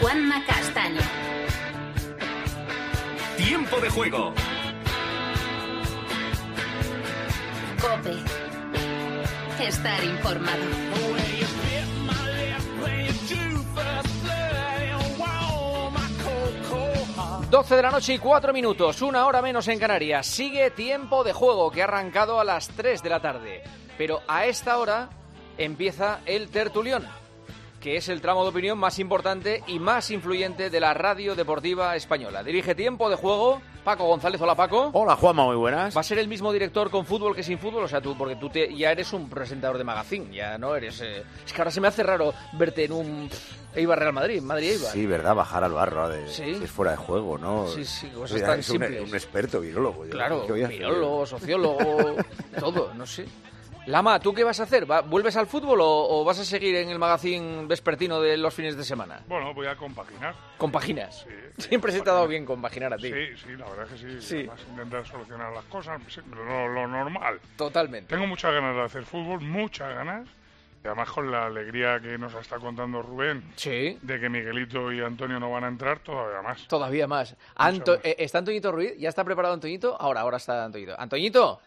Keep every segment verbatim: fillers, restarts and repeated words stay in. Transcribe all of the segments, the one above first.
Juanma Castaño. Tiempo de juego. COPE. Estar informado. doce de la noche y cuatro minutos, una hora menos en Canarias. Sigue Tiempo de Juego, que ha arrancado a las tres de la tarde. Pero a esta hora empieza el tertulión, que es el tramo de opinión más importante y más influyente de la radio deportiva española. Dirige Tiempo de Juego Paco González. Hola, Paco. Hola, Juanma, muy buenas. ¿Va a ser el mismo director con fútbol que sin fútbol? O sea, tú, porque tú te, ya eres un presentador de magazine, ya no eres... Eh... Es que ahora se me hace raro verte en un Eibar Real Madrid, Madrid Eibar. Sí, verdad, bajar al barro de ¿Sí? Si es fuera de juego, ¿no? Sí, sí, cosas o sea, tan es simples. Un, un experto virólogo. Claro, ¿qué voy a virólogo, sociólogo, todo, no sé. Lama, ¿tú qué vas a hacer? ¿Vuelves al fútbol o, o vas a seguir en el magazine vespertino de los fines de semana? Bueno, voy a compaginar. ¿Compaginas? Sí, sí, Siempre se te ha dado bien compaginar a ti. Sí, sí, la verdad es que sí. Sí. Además, intentar solucionar las cosas, lo, lo normal. Totalmente. Tengo muchas ganas de hacer fútbol, muchas ganas. Y además con la alegría que nos está contando Rubén, sí, de que Miguelito y Antonio no van a entrar, todavía más. Todavía más. Anto- más. Eh, ¿Está Antoñito Ruiz? ¿Ya está preparado Antoñito? Ahora, ahora está Antoñito. ¿Antoñito?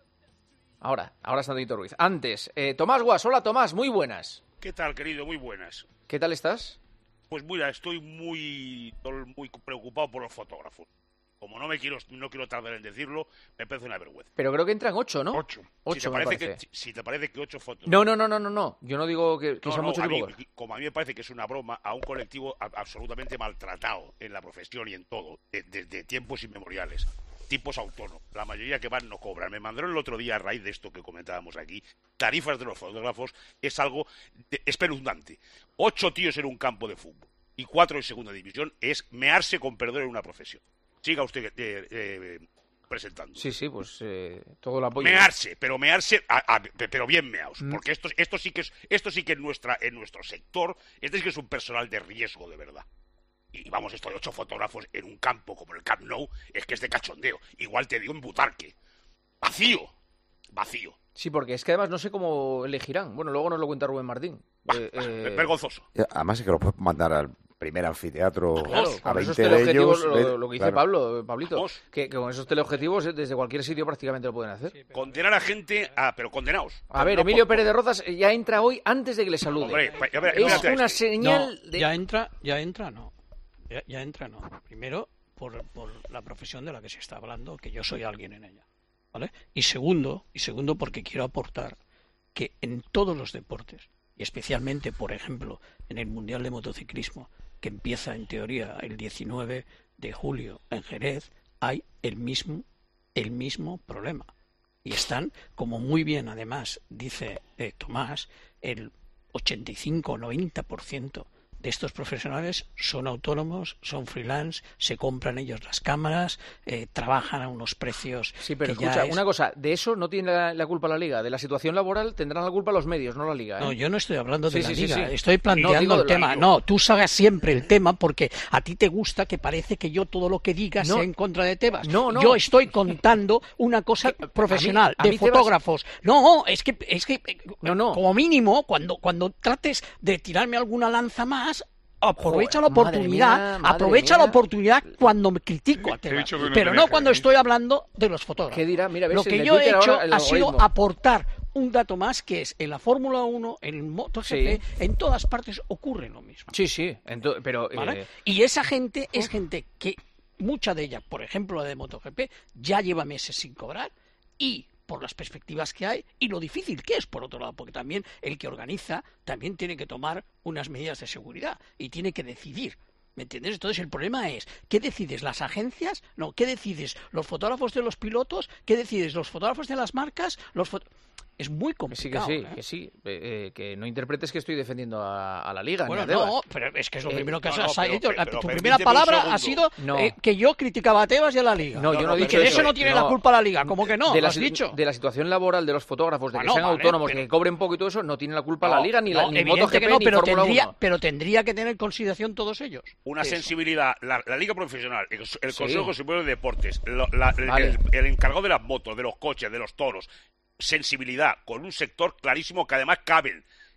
Ahora, ahora está Antoñito Ruiz. Antes, eh, Tomás Guas. Hola, Tomás, muy buenas. ¿Qué tal, querido? Muy buenas. ¿Qué tal estás? Pues mira, estoy muy, muy preocupado por los fotógrafos. Como no me quiero, no quiero tardar en decirlo, me parece una vergüenza. Pero creo que entran ocho, ¿no? Ocho. Ocho, si, te me parece parece. que, si te parece que ocho fotos... No, no, no, no, no, no. Yo no digo que, que no, son no, muchos a mí, pocos. como a mí me parece que es una broma a un colectivo a, absolutamente maltratado en la profesión y en todo, desde de, de tiempos inmemoriales. Tipos autónomos. La mayoría que van no cobran. Me mandaron el otro día, a raíz de esto que comentábamos aquí, tarifas de los fotógrafos, es algo de, espeluznante. Ocho tíos en un campo de fútbol y cuatro en segunda división es mearse con perdón en una profesión. Siga usted eh, eh, presentando. Sí, sí, pues eh, todo el apoyo. Mearse, pero mearse, a, a, pero bien meaos, mm. porque esto, esto sí que es, esto sí que en nuestra, en nuestro sector, este sí que es un personal de riesgo de verdad. Y vamos, esto de ocho fotógrafos en un campo como el Camp Nou, es que es de cachondeo. Igual te digo en Butarque. Vacío. Vacío. Sí, porque es que además no sé cómo elegirán. Bueno, luego nos lo cuenta Rubén Martín. Bah, eh, bah, eh... Vergonzoso. Además es que lo puedes mandar al primer anfiteatro claro, a con esos veinte de ellos. Lo, ven, lo que dice claro. Pablo, Pablito, Vamos. que, que con esos teleobjetivos desde cualquier sitio prácticamente lo pueden hacer. Sí, pero... Condenar a gente... Ah, pero condenaos. A ver, no, Emilio por... Pérez de Rozas ya entra hoy antes de que le salude. Hombre, a ver, es una este. señal no, de... Ya entra, ya entra, no. Ya, ya entra, no. Primero, por, por la profesión de la que se está hablando, que yo soy alguien en ella, ¿vale? Y segundo, y segundo porque quiero aportar que en todos los deportes, y especialmente, por ejemplo, en el Mundial de Motociclismo, que empieza en teoría el diecinueve de julio en Jerez, hay el mismo, el mismo problema. Y están, como muy bien además dice eh, Tomás, el ochenta y cinco o noventa por ciento de estos profesionales son autónomos, son freelance, se compran ellos las cámaras, eh, trabajan a unos precios. Sí, pero que escucha, ya es... una cosa, de eso no tiene la, la culpa la Liga, de la situación laboral tendrán la culpa los medios, no la Liga, ¿eh? No, yo no estoy hablando de sí, la sí, Liga, sí, sí. estoy planteando no, digo el tema. Liga. No, tú sagas siempre el tema porque a ti te gusta que parece que yo todo lo que diga no, sea en contra de Tebas. No, no. Yo estoy contando una cosa que, profesional, a mí, a de mí fotógrafos. Tebas... No, es que, es que no, no. como mínimo, cuando, cuando trates de tirarme alguna lanza más, aprovecha Joder, la oportunidad, madre mía, madre aprovecha mía. la oportunidad cuando me critico a Te he Tebas, dicho que no pero tenía no cuando que estoy hablando de los fotógrafos. ¿Qué dirá? Mira, ves, Lo que el de yo he Twitter hecho ahora, el ha sido algoritmo. aportar un dato más, que es en la Fórmula uno, en el MotoGP, Sí. en todas partes ocurre lo mismo. Sí, sí, ento- pero... ¿Vale? Eh... Y esa gente es gente que, mucha de ella, por ejemplo la de MotoGP, ya lleva meses sin cobrar y... por las perspectivas que hay y lo difícil que es, por otro lado, porque también el que organiza también tiene que tomar unas medidas de seguridad y tiene que decidir, ¿me entiendes? Entonces el problema es, ¿qué decides las agencias? No, ¿qué decides los fotógrafos de los pilotos? ¿Qué decides los fotógrafos de las marcas? Los fot... Es muy complicado. Que sí, que sí, ¿eh? que sí. Eh, eh, que no interpretes que estoy defendiendo a, a la Liga. Bueno, ni a Tebas. no, pero es que es lo Eh, primero que no, has no, has pero- dicho. pero- La- pero tu permíteme primera un palabra segundo. ha sido No. eh, que yo criticaba a Tebas y a la Liga. No, yo no, no, he y dicho que de eso. eso no tiene No. la culpa la Liga. ¿Cómo que no? de ¿Lo la, has dicho? de la situación laboral de los fotógrafos, de que Bueno, sean vale, autónomos, pero- que cobren poco y todo eso, no tiene la culpa No, la Liga, ni, la, No, ni evidente MotoGP, que no, ni pero Fórmula tendría, uno. pero tendría que tener en consideración todos ellos. Una Eso. sensibilidad, la, la Liga Profesional, el, el Sí. Consejo Superior de Deportes, lo- la- el- Vale. el, el encargado de las motos, de los coches, de los toros, sensibilidad con un sector clarísimo que además caben,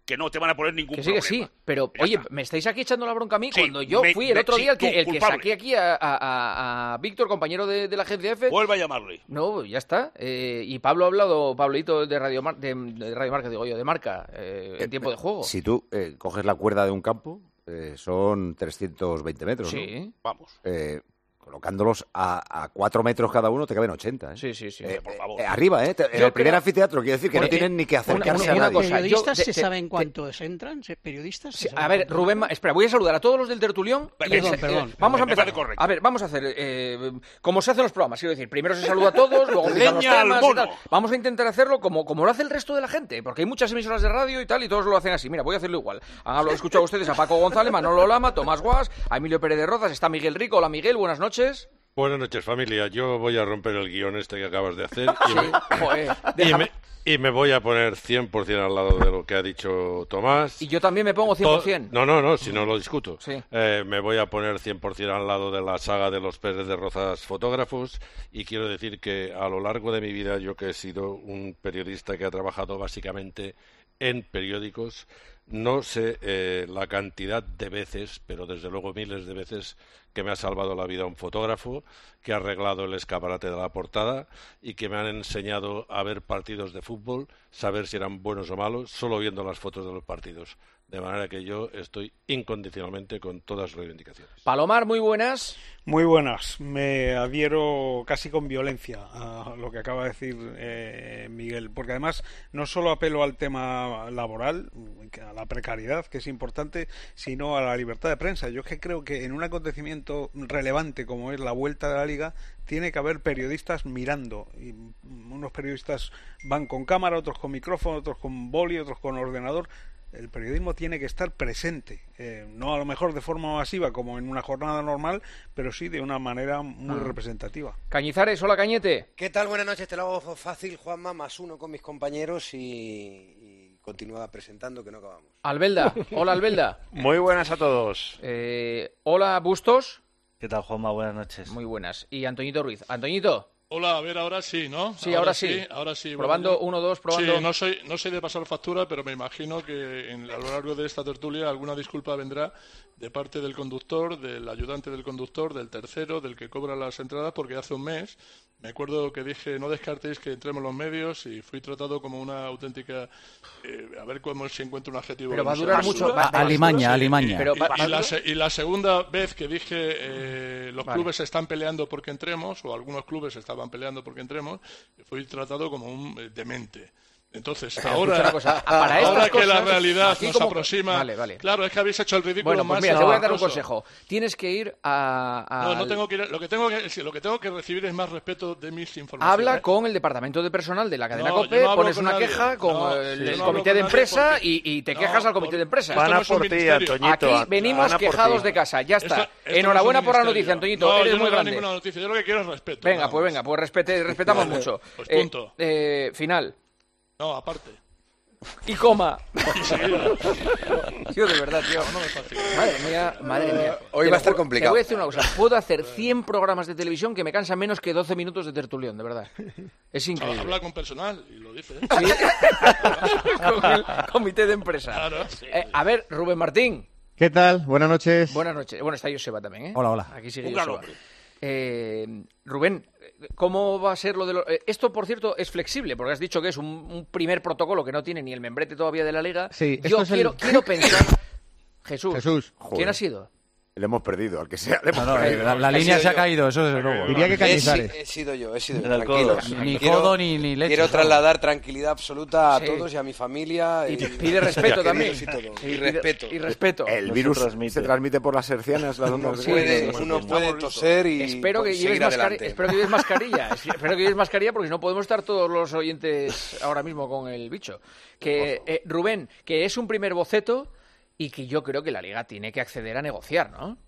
que no te van a poner ningún Que sí, que problema. sí, pero Ya oye, está. me estáis aquí echando la bronca a mí Sí, cuando yo me- fui el me- otro sí, día el que, tú, el que culpable. saqué aquí a, a- a- a Víctor, compañero de, de la agencia F. Vuelve a llamarle. No, ya está. Eh, y Pablo ha hablado, Pablito de Radio, Mar- de, de Radio Marca, digo yo, de Marca, eh, en tiempo de juego. Si tú eh, coges la cuerda de un campo, eh, son trescientos veinte metros, ¿no? Sí, Vamos. Eh, colocándolos a, a cuatro metros cada uno te caben ochenta, ¿eh? sí, sí, sí. Eh, por favor. eh, arriba, ¿eh? Te- En Yo el primer creo- anfiteatro, quiere decir que Oye, no tienen ni que una- acercarse una- a una nadie. cosa, yo- ¿Periodistas te- se te- saben te- cuántos entran? ¿Se- ¿Periodistas? se Sí, saben a ver, cuántos Rubén, entran? Ma- espera, voy a saludar a todos los del tertulión. y Perdón, ense- perdón. eh, vamos a Me empezar. parece correcto. A ver, vamos a hacer, eh, como se hacen los programas, quiero decir, primero se saluda a todos, luego empiezan los Leña al temas y mono. tal. Vamos a intentar hacerlo como, como lo hace el resto de la gente, porque hay muchas emisoras de radio y tal, y todos lo hacen así. Mira, voy a hacerlo igual. Han hablado- escuchado ustedes a Paco González, Manolo Lama, Tomás Guas, a Emilio Pérez de Rozas, está Miguel Rico. Hola, Miguel, buenas noches. Buenas noches, familia. Yo voy a romper el guión este que acabas de hacer y, me, Joder, y, déjame- me, y me voy a poner cien por ciento al lado de lo que ha dicho Tomás. Y yo también me pongo cien por To- cien. No, no, no, si no lo discuto. Sí. Eh, me voy a poner cien por ciento al lado de la saga de los Pérez de Rozas fotógrafos y quiero decir que a lo largo de mi vida, yo que he sido un periodista que ha trabajado básicamente en periódicos, no sé eh, la cantidad de veces, pero desde luego miles de veces, que me ha salvado la vida un fotógrafo, que ha arreglado el escaparate de la portada y que me han enseñado a ver partidos de fútbol, saber si eran buenos o malos, solo viendo las fotos de los partidos. De manera que yo estoy incondicionalmente con todas las reivindicaciones. Palomar, muy buenas. Muy buenas. Me adhiero casi con violencia a lo que acaba de decir eh, Miguel, porque además no solo apelo al tema laboral, a la precariedad, que es importante, sino a la libertad de prensa. Yo es que creo que en un acontecimiento relevante como es la vuelta de la Liga, tiene que haber periodistas mirando. Y unos periodistas van con cámara, otros con micrófono, otros con boli, otros con ordenador. El periodismo tiene que estar presente, eh, no a lo mejor de forma masiva como en una jornada normal, pero sí de una manera muy Ah. representativa. Cañizares, hola, Cañete. ¿Qué tal? Buenas noches, te lo hago fácil, Juanma, más uno con mis compañeros y, y continúa presentando que no acabamos. Albelda, hola, Albelda. Muy buenas a todos. Eh, hola, Bustos. ¿Qué tal, Juanma? Buenas noches. Muy buenas. Y Antoñito Ruiz. Antoñito. Hola, a ver, ahora sí, ¿no? Sí, ahora sí. Ahora sí. Probando, bueno, yo- uno, dos, probando. Sí, no soy, no soy de pasar factura, pero me imagino que en- a lo largo de esta tertulia alguna disculpa vendrá de parte del conductor, del ayudante del conductor, del tercero, del que cobra las entradas, porque hace un mes me acuerdo que dije no descartéis que entremos los medios y fui tratado como una auténtica... eh, a ver cómo se encuentra un adjetivo. Pero que va a no sea durar basura. mucho. Va- va- Alimaña, Sí, alimaña. y- Pero y, va- y va- la, se- y la segunda vez que dije eh, los Vale. clubes se están peleando porque entremos, o algunos clubes estaban peleando porque entremos, fui tratado como un eh, demente. Entonces, Escucha ahora, una cosa, para ahora estas que la cosas, realidad aquí nos como- aproxima... Vale, vale. Claro, es que habéis hecho el ridículo Bueno, pues más... mira, te voy a dar un espantoso. consejo. Tienes que ir a... a- No, no tengo que ir, lo que tengo que sí, lo que tengo que recibir es más respeto de mis informaciones. Habla ¿eh? con el departamento de personal de la cadena No, yo COPE, no hablo pones con una nadie. queja con No, el, sí, el yo no comité hablo con de nadie empresa porque- y, y te No, quejas al comité por- de empresa. Esto Van no a es un por ti, ministerio. Antoñito. Aquí venimos Van a por quejados ti. de casa, ya Esto- está. esto no es Enhorabuena un por la ministerio. noticia, Antoñito, No, eres yo no muy doy grande. ninguna noticia, yo lo que quiero es respeto. Venga, nada pues más. venga, pues respete, respetamos mucho. Pues Eh, punto. eh, final. No, aparte. Y coma. Enseguida. Tío, de verdad, tío. No me fascina. Madre mía, madre mía. Hoy Te va a lo estar ju- complicado. Te voy a decir una cosa. Puedo hacer cien programas de televisión que me cansan menos que doce minutos de tertulión, de verdad. Es increíble. Habla con personal y lo dice. Sí. Con el comité de empresa. Claro, sí. Eh, a ver, Rubén Martín. ¿Qué tal? Buenas noches. Buenas noches. Bueno, está Joseba también, ¿eh? Hola, hola. Aquí sigue Un gran Joseba. hombre. Eh, Rubén, ¿cómo va a ser lo de lo... eh, Esto, por cierto, es flexible, porque has dicho que es un, un primer protocolo que no tiene ni el membrete todavía de la Liga. Sí, Yo esto es el- quiero, quiero pensar... Jesús, Jesús. ¿quién Joder. ha sido? Le hemos perdido, al que sea. Le hemos No, no, perdido. la, la He línea sido se ha yo. caído, eso desde luego. Diría que He, si- Cañizares. he sido yo, he sido yo, El alcohol. tranquilos. Ni Quiero- codo ni, ni leche. Quiero ¿no? trasladar tranquilidad absoluta a Sí. todos y a mi familia. Y y, pide respeto también. y todo. Y Y pide- respeto. Y respeto. El No se virus transmite. se transmite por las hercianas, las ondas de- Sí, Puede- sí, sí, uno sí. puede toser y Espero que, pues, lleves seguir mascari- adelante. espero que lleves mascarilla. Es- Espero que lleves mascarilla porque si no podemos estar todos los oyentes ahora mismo con el bicho. Que eh, Rubén, que es un primer boceto y que yo creo que la Liga tiene que acceder a negociar, ¿no?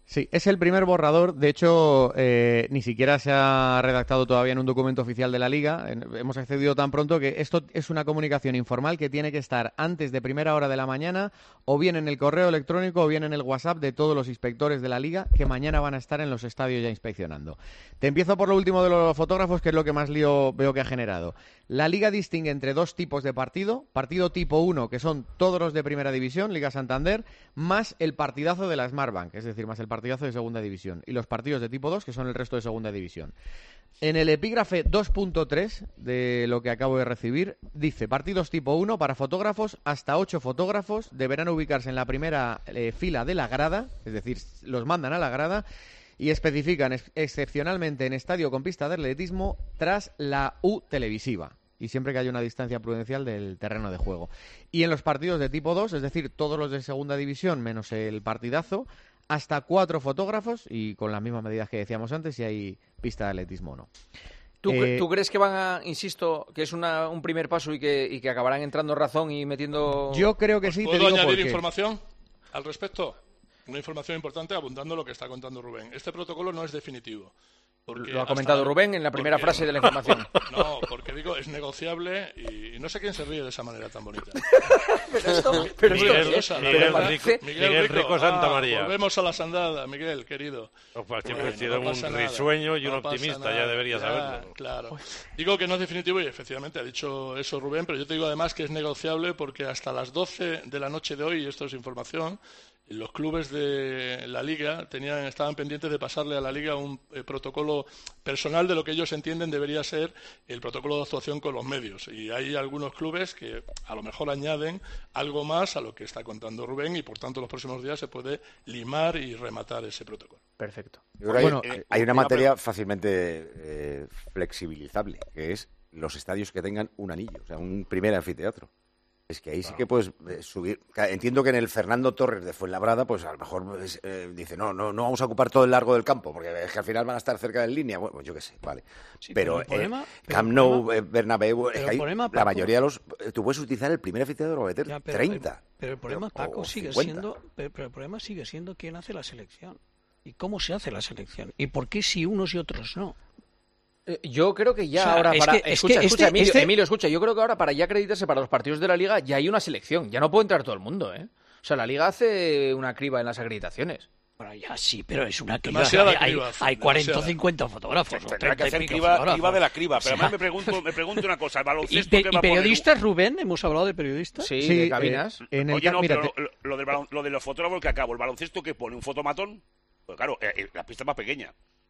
Sí, es el primer borrador. De hecho, eh, ni siquiera se ha redactado todavía en un documento oficial de la Liga. Hemos accedido tan pronto que esto es una comunicación informal que tiene que estar antes de primera hora de la mañana, o bien en el correo electrónico o bien en el WhatsApp de todos los inspectores de la Liga que mañana van a estar en los estadios ya inspeccionando. Te empiezo por lo último de los fotógrafos, que es lo que más lío veo que ha generado. La Liga distingue entre dos tipos de partido. Partido tipo uno, que son todos los de Primera División, Liga Santander, más el partidazo de la Smartbank, es decir, más el partidazo de Segunda División, y los partidos de tipo dos, que son el resto de Segunda División. En el epígrafe dos punto tres de lo que acabo de recibir, dice: partidos tipo uno para fotógrafos, hasta ocho fotógrafos, deberán ubicarse en la primera eh, fila de la grada, es decir, los mandan a la grada, y especifican ex excepcionalmente en estadio con pista de atletismo tras la U televisiva, y siempre que haya una distancia prudencial del terreno de juego. Y en los partidos de tipo dos, es decir, todos los de Segunda División menos el partidazo, hasta cuatro fotógrafos, y con las mismas medidas que decíamos antes, si hay pista de atletismo o no. ¿Tú, Eh, ¿Tú crees que van a, insisto, que es una, un primer paso y que, y que acabarán entrando razón y metiendo...? Yo creo que sí, te ¿Puedo digo añadir por qué. información al respecto? Una información importante abundando lo que está contando Rubén. Este protocolo no es definitivo. Porque Lo ha comentado hasta... Rubén en la primera porque... frase de la información. No, porque digo, es negociable y no sé quién se ríe de esa manera tan bonita. Pero esto, pero Miguel, esto, Miguel, pero Miguel, parece- Miguel, Miguel Rico Santa ah, María. Volvemos a la sandada, Miguel, querido. Pues siempre Bueno, he sido no pasa un nada, risueño y un no pasa optimista, nada, ya debería ya, saberlo. Claro. Digo que no es definitivo y efectivamente ha dicho eso Rubén, pero yo te digo además que es negociable porque hasta las doce de la noche de hoy, y esto es información, los clubes de la Liga tenían, estaban pendientes de pasarle a la Liga un eh, protocolo personal de lo que ellos entienden debería ser el protocolo de actuación con los medios. Y hay algunos clubes que a lo mejor añaden algo más a lo que está contando Rubén y por tanto los próximos días se puede limar y rematar ese protocolo. Perfecto. Yo creo que Bueno, hay, eh, hay una una materia pre- fácilmente eh, flexibilizable, que es los estadios que tengan un anillo, o sea, un primer anfiteatro. Es que ahí sí que puedes eh, subir. Entiendo que en el Fernando Torres de Fuenlabrada, pues a lo mejor pues, eh, dice, no, no, no vamos a ocupar todo el largo del campo, porque es que al final van a estar cerca de línea. Bueno, yo qué sé, vale. Sí, pero pero el problema- eh, pero Camp el Nou, problema- eh, Bernabéu, es pero que el hay- problema, la Paco- mayoría de los... eh, Tú puedes utilizar el primer anfiteatro para meter Ya, pero, treinta. Pero el problema, pero- Paco, o sigue cincuenta. siendo, pero, pero el problema sigue siendo quién hace la selección y cómo se hace la selección y por qué si unos y otros no. Eh, Yo creo que ya O sea, ahora es para... que- es escucha, que escucha, este- Emilio, este- Emilio, escucha, yo creo que ahora para ya acreditarse para los partidos de la Liga ya hay una selección, ya no puede entrar todo el mundo, ¿eh? O sea, la Liga hace una criba en las acreditaciones. Bueno, ya sí, pero es una criba. Demasiada Hay, hay- criba, hay cuarenta o demasiada. cincuenta fotógrafos. o Tendrá treinta que y hacer pico criba, fotógrafos. criba de la criba. Pero O sea, además me pregunto, me pregunto una cosa. ¿El ¿Y, baloncesto de- qué y va a poner? periodistas, Rubén? ¿Hemos hablado de periodistas? Sí, Sí, de eh, cabinas. en el Oye, ca- no, mira, pero te- lo, lo del balon- lo de los fotógrafos que acabo. ¿El baloncesto qué pone? ¿Un fotomatón? Pues claro, eh, eh, la pista es más pequeña.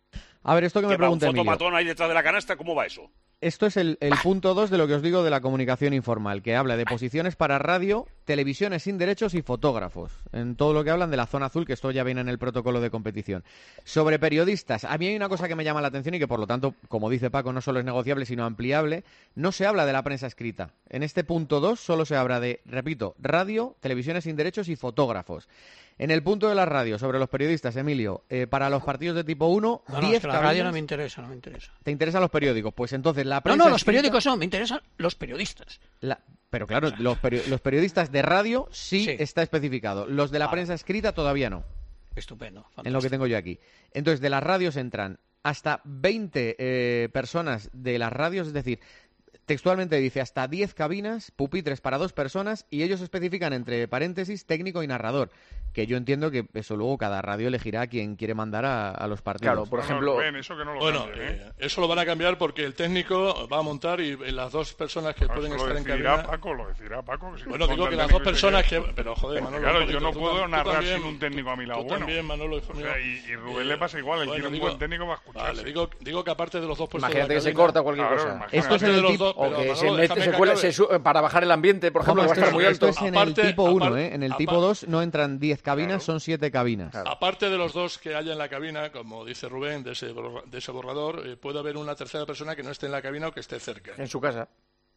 a ver, esto que me ¿Qué va, un pregunta Emilio. fotomatón ahí detrás de la canasta? ¿Cómo va eso? Esto es el, el punto dos de lo que os digo de la comunicación informal, que habla de posiciones para radio, televisiones sin derechos y fotógrafos, en todo lo que hablan de la zona azul, que esto ya viene en el protocolo de competición. Sobre periodistas, a mí hay una cosa que me llama la atención y que por lo tanto, como dice Paco, no solo es negociable, sino ampliable, no se habla de la prensa escrita. En este punto dos solo se habla de, repito, radio, televisiones sin derechos y fotógrafos. En el punto de la radio, sobre los periodistas, Emilio, eh, para los partidos de tipo uno, No, no, diez es que la cabinas... radio no me interesa, no me interesa. ¿Te interesan los periódicos? Pues entonces la No, prensa no, los escrita- periódicos no, me interesan los periodistas. La- Pero claro, los, peri- los periodistas de radio sí, Sí. está especificado. Los de la Vale. prensa escrita todavía no, Estupendo. en lo que fantástico. tengo yo aquí. Entonces, de las radios entran hasta veinte eh, personas de las radios, es decir, textualmente dice hasta diez cabinas, pupitres para dos personas, y ellos especifican entre paréntesis técnico y narrador, que yo entiendo que eso luego cada radio elegirá a quien quiere mandar a, a los partidos. Claro, por No, no, ejemplo... Rubén, eso que no lo Bueno, cambien, ¿eh? eh, eso lo van a cambiar porque el técnico va a montar y eh, las dos personas que No, pueden eso lo estar en decidirá cabina... Paco, lo decidirá Paco. Que si Bueno, no digo ponte que el las técnico dos y se personas quede. que... Pero joder, Manolo, Claro, un yo poquito, no tú puedo tam- tú narrar también- sin un técnico a mi lado Tú bueno. también, Manolo. O sea, y, y Rubén le pasa igual, él Bueno, quiere un digo- buen técnico para escucharse. Vale, digo, digo que aparte de los dos puestos Imagínate de que la se cabina- corta cualquier Claro, cosa. imagínate. Esto es en aparte de el los tipo- dos, O pero, que Manolo, se, mete, déjame se que cuela acabe. se su- para bajar el ambiente, por ejemplo, Juanma, que va a esto, estar es, muy esto alto. es en Aparte- el tipo uno, aparte- ¿eh? En el aparte- tipo dos no entran diez cabinas, Claro. son siete cabinas. Aparte de los dos que haya en la cabina, como dice Rubén, de ese, borra- de ese borrador, eh, puede haber una tercera persona que no esté en la cabina o que esté cerca. En su casa.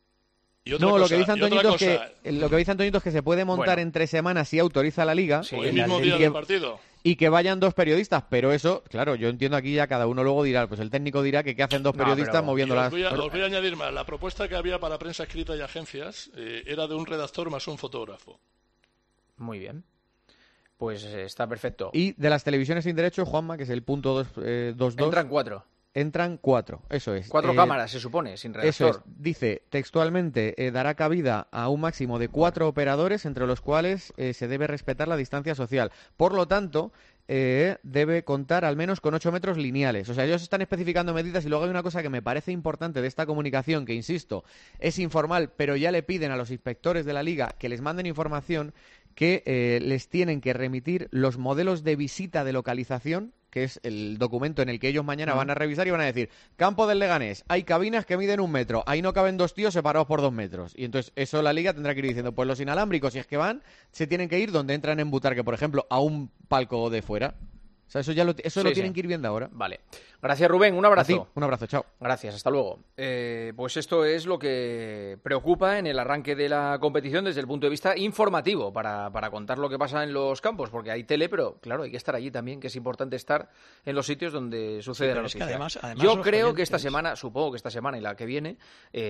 Y otra No, cosa, lo que dice y otra Antoñito es cosa, que lo que dice Antoñito es que se puede montar Bueno. entre semanas si autoriza la liga Sí, o el en la- mismo y día que- del partido. y que vayan dos periodistas, pero eso, claro, yo entiendo aquí ya cada uno luego dirá, pues el técnico dirá que qué hacen dos No, periodistas pero- moviendo Y os las... voy, a, os voy a añadir más. La propuesta que había para prensa escrita y agencias eh, era de un redactor más un fotógrafo. Muy bien. Pues eh, está perfecto. Y de las televisiones sin derechos, Juanma, que es el punto dos, eh, dos, dos, Entran cuatro. Entran cuatro, eso es. Cuatro Eh, cámaras, se supone, sin redactor. Eso es. Dice textualmente, eh, dará cabida a un máximo de cuatro operadores, entre los cuales eh, se debe respetar la distancia social. Por lo tanto, eh, debe contar al menos con ocho metros lineales. O sea, ellos están especificando medidas y luego hay una cosa que me parece importante de esta comunicación, que insisto, es informal, pero ya le piden a los inspectores de la Liga que les manden información, que eh, les tienen que remitir los modelos de visita de localización, que es el documento en el que ellos mañana van a revisar y van a decir, campo del Leganés, hay cabinas que miden un metro, ahí no caben dos tíos separados por dos metros. Y entonces eso la Liga tendrá que ir diciendo, pues los inalámbricos, si es que van, se tienen que ir donde entran en Butarque, por ejemplo, a un palco de fuera. O sea, eso ya lo, eso Sí, lo tienen sí. que ir viendo ahora. Vale. Gracias, Rubén. Un abrazo. A ti, un abrazo, chao. Gracias, hasta luego. Eh, pues esto es lo que preocupa en el arranque de la competición desde el punto de vista informativo, para, para contar lo que pasa en los campos, porque hay tele, pero claro, hay que estar allí también, que es importante estar en los sitios donde sucede Sí, la pero es que noticia. además- además Yo los creo que esta oyentes- semana, supongo que esta semana y la que viene,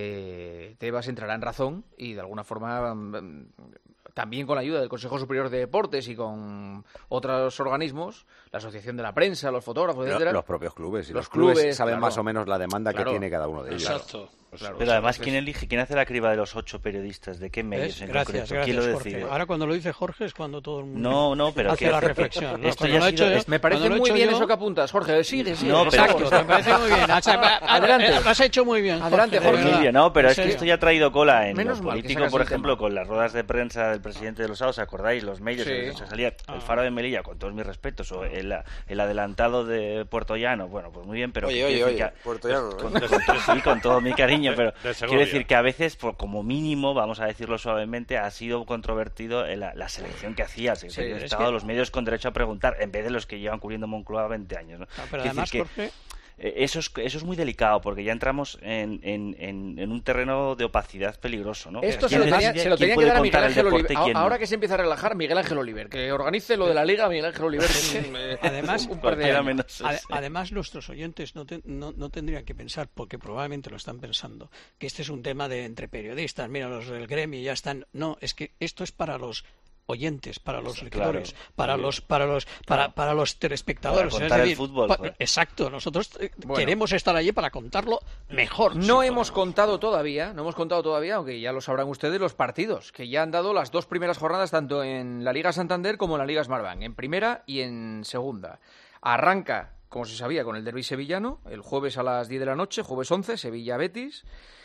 eh, Tebas entrará en razón y de alguna forma... mm, también con la ayuda del Consejo Superior de Deportes y con otros organismos, la Asociación de la Prensa, los fotógrafos, Pero etcétera. los propios clubes. Y Los los, clubes, clubes, saben claro. más o menos la demanda Claro. que tiene cada uno de ellos. Exacto. Claro, Pero además, entonces- ¿quién elige? ¿Quién hace la criba de los ocho periodistas? ¿De qué medios ¿Ves? en Gracias, concreto? gracias, ¿Quién lo Jorge. decide? Ahora cuando lo dice Jorge es cuando todo el mundo No, no, pero hace que- la reflexión. ¿no? esto Cuando ya lo ha he hecho sido- yo- Me cuando parece lo he muy hecho bien yo- eso que apuntas, Jorge. Sigue, sigue. No, pero- Exacto, me parece muy bien. Adelante. Lo has hecho muy bien. Adelante, de Jorge. verdad. Emilio, no, pero En es que serio. esto ya ha traído cola en Menos lo mal que político, sacas por el ejemplo, tema. con las ruedas de prensa del presidente de los S A O, ¿os acordáis? Los medios, Sí. se salía Ah. el Faro de Melilla, con todos mis respetos, o el, el adelantado de Puerto Llano, bueno, pues muy bien, pero... Oye, quiero oye, decir oye, que- Puerto Llano, ¿no? con, con- sí, con todo mi cariño, pero De Segovia. quiero decir que a veces, por, como mínimo, vamos a decirlo suavemente, ha sido controvertido en la, la selección que hacía el secretario Sí, de es Estado, que- los medios con derecho a preguntar, en vez de los que llevan cubriendo Moncloa veinte años, ¿no? Ah, pero Quiero además, decir que- Jorge, eh, Eso es, eso es muy delicado porque ya entramos en, en, en, en un terreno de opacidad peligroso, ¿no? Esto se ¿Quién lo tenía, decide se lo quién tenía que puede dar a Miguel contar el Ángel deporte Oliver. y quién no? Ahora que se empieza a relajar, Miguel Ángel Oliver. Que organice lo de la Liga, Miguel Ángel Oliver. eh, además, un par de Cualquiera años. menos ade- ese. además nuestros oyentes no, te- no, no tendrían que pensar, porque probablemente lo están pensando, que este es un tema de entre periodistas. Mira, los del gremio ya están. No, es que esto es para los oyentes, para los Claro, lectores, para muy bien. los para los para, para los telespectadores. Para es contar el decir, fútbol, pa- joder. exacto, nosotros eh, Bueno. queremos estar allí para contarlo mejor. No si hemos podemos. contado todavía, no hemos contado todavía, aunque ya lo sabrán ustedes, los partidos que ya han dado las dos primeras jornadas tanto en la Liga Santander como en la Liga Smartbank, en primera y en segunda. Arranca, como se sabía, con el derbi sevillano, el jueves a las diez de la noche, jueves once, Sevilla-Betis.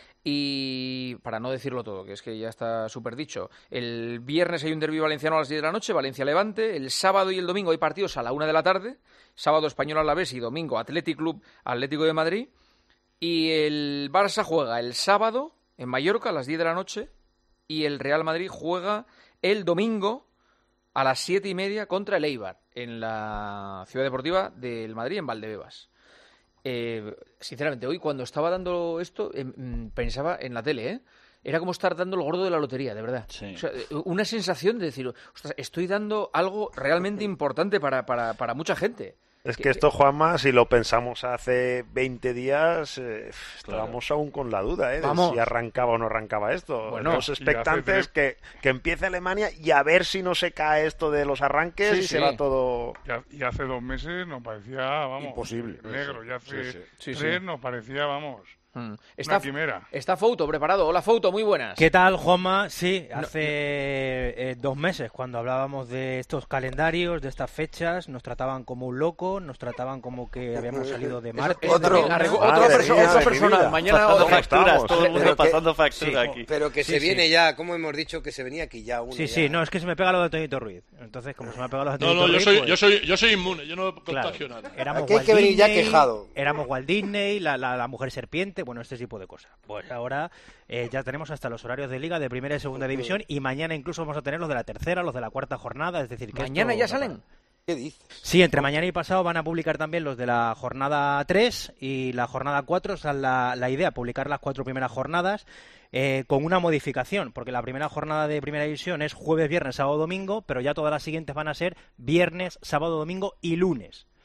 Y para no decirlo todo, que es que ya está súper dicho, el viernes hay un derbi valenciano a las diez de la noche, Valencia-Levante, el sábado y el domingo hay partidos a la una de la tarde, sábado Español Alavés y domingo Athletic Club Atlético de Madrid, y el Barça juega el sábado en Mallorca a las diez de la noche y el Real Madrid juega el domingo a las siete y media contra el Eibar en la Ciudad Deportiva del Madrid, en Valdebebas. Eh, sinceramente, hoy cuando estaba dando esto, eh, mm, pensaba en la tele, ¿eh? Era como estar dando el gordo de la lotería, de verdad. Sí. O sea, eh, una sensación de decir, ostras, estoy dando algo realmente importante para, para, para mucha gente. Es que esto, Juanma, si lo pensamos hace veinte días, eh, estábamos aún con la duda, ¿eh? De Vamos. si arrancaba o no arrancaba esto. Bueno, los y hace expectantes que, que empiece Alemania y a ver si no se cae esto de los arranques Sí, y sí. se va todo... Y, ha- y hace dos meses nos parecía, vamos, Imposible. negro. Y hace Sí, sí. Sí, tres sí. nos parecía, vamos, Mm. una Está, quimera. está Fouto preparado. Hola Fouto, muy buenas. ¿Qué tal, Juanma? Sí, hace eh, dos meses, cuando hablábamos de estos calendarios, de estas fechas, nos trataban como un loco, nos trataban como que habíamos salido de Eso- Marte. eso también, Una- arreglo- Madre otro, perso- mía otro de mi personal. vida. Mañana Pasando otro- facturas, estamos. todo el mundo Pero que- pasando factura Sí, aquí. Pero que Sí, se sí. viene ya, como hemos dicho, que se venía aquí ya uno. Sí, ya. sí, no, es que se me pega lo de Toñito Ruiz. Entonces, como se me ha pegado lo de No, Toñito no, yo Ruiz, soy, pues, yo soy, yo soy inmune, yo no claro, contagio nada. éramos Aquí hay Walt que venir ya Disney, quejado. Éramos Walt Disney, la, la, la mujer serpiente, bueno, este tipo de cosas. Pues ahora eh, ya tenemos hasta los horarios de liga de primera y segunda división y mañana incluso vamos a tener los de la tercera, los de la cuarta jornada, es decir, que ¿Mañana esto ya no salen? para. ¿Qué dices? Sí, entre mañana y pasado van a publicar también los de la jornada tres y la jornada cuatro. O sea, la, la idea, publicar las cuatro primeras jornadas eh, con una modificación, porque la primera jornada de primera división es jueves, viernes, sábado, domingo, pero ya todas las siguientes van a ser viernes, sábado, domingo y lunes.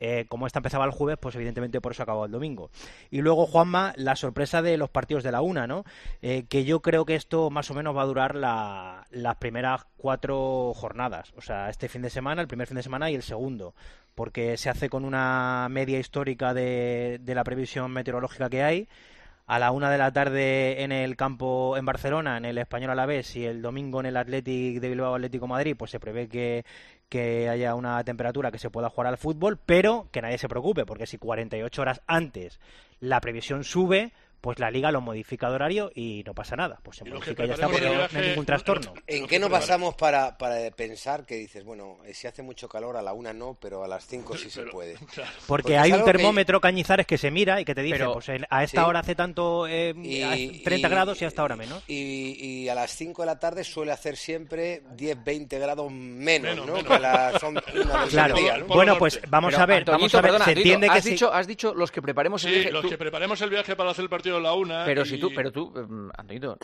Eh, como esta empezaba el jueves, pues evidentemente por eso acabó el domingo. Y luego, Juanma, la sorpresa de los partidos de la una, ¿no? Eh, que yo creo que esto más o menos va a durar la, las primeras cuatro jornadas. O sea, este fin de semana, el primer fin de semana y el segundo. Porque se hace con una media histórica de, de la previsión meteorológica que hay. A la una de la tarde en el campo en Barcelona, en el Español Alavés, y el domingo en el Athletic de Bilbao Atlético Madrid, pues se prevé que, que haya una temperatura que se pueda jugar al fútbol, pero que nadie se preocupe, porque si cuarenta y ocho horas antes la previsión sube, pues la Liga lo modifica de horario y no pasa nada. Pues se modifica y ya está, porque no hay ningún trastorno. ¿En qué nos basamos para, para pensar que dices, bueno, si hace mucho calor a la una no, pero a las cinco sí se puede? Porque, porque hay un termómetro que... Cañizares que se mira y que te dice, pero, pues a esta ¿sí? hora hace tanto, eh, y, treinta y, grados y a esta hora menos. Y, y a las cinco de la tarde suele hacer siempre diez, veinte grados menos, menos ¿no? Menos. Que a las son una del claro. día, ¿no? Bueno, pues vamos pero, a ver, Antoñito, vamos a ver, perdona, se entiende Antoñito, que has sí. dicho, has dicho los que preparemos el sí, viaje. los tú... que preparemos el viaje para hacer el partido de la una. Pero y... si tú, pero tú, um, Antoñito,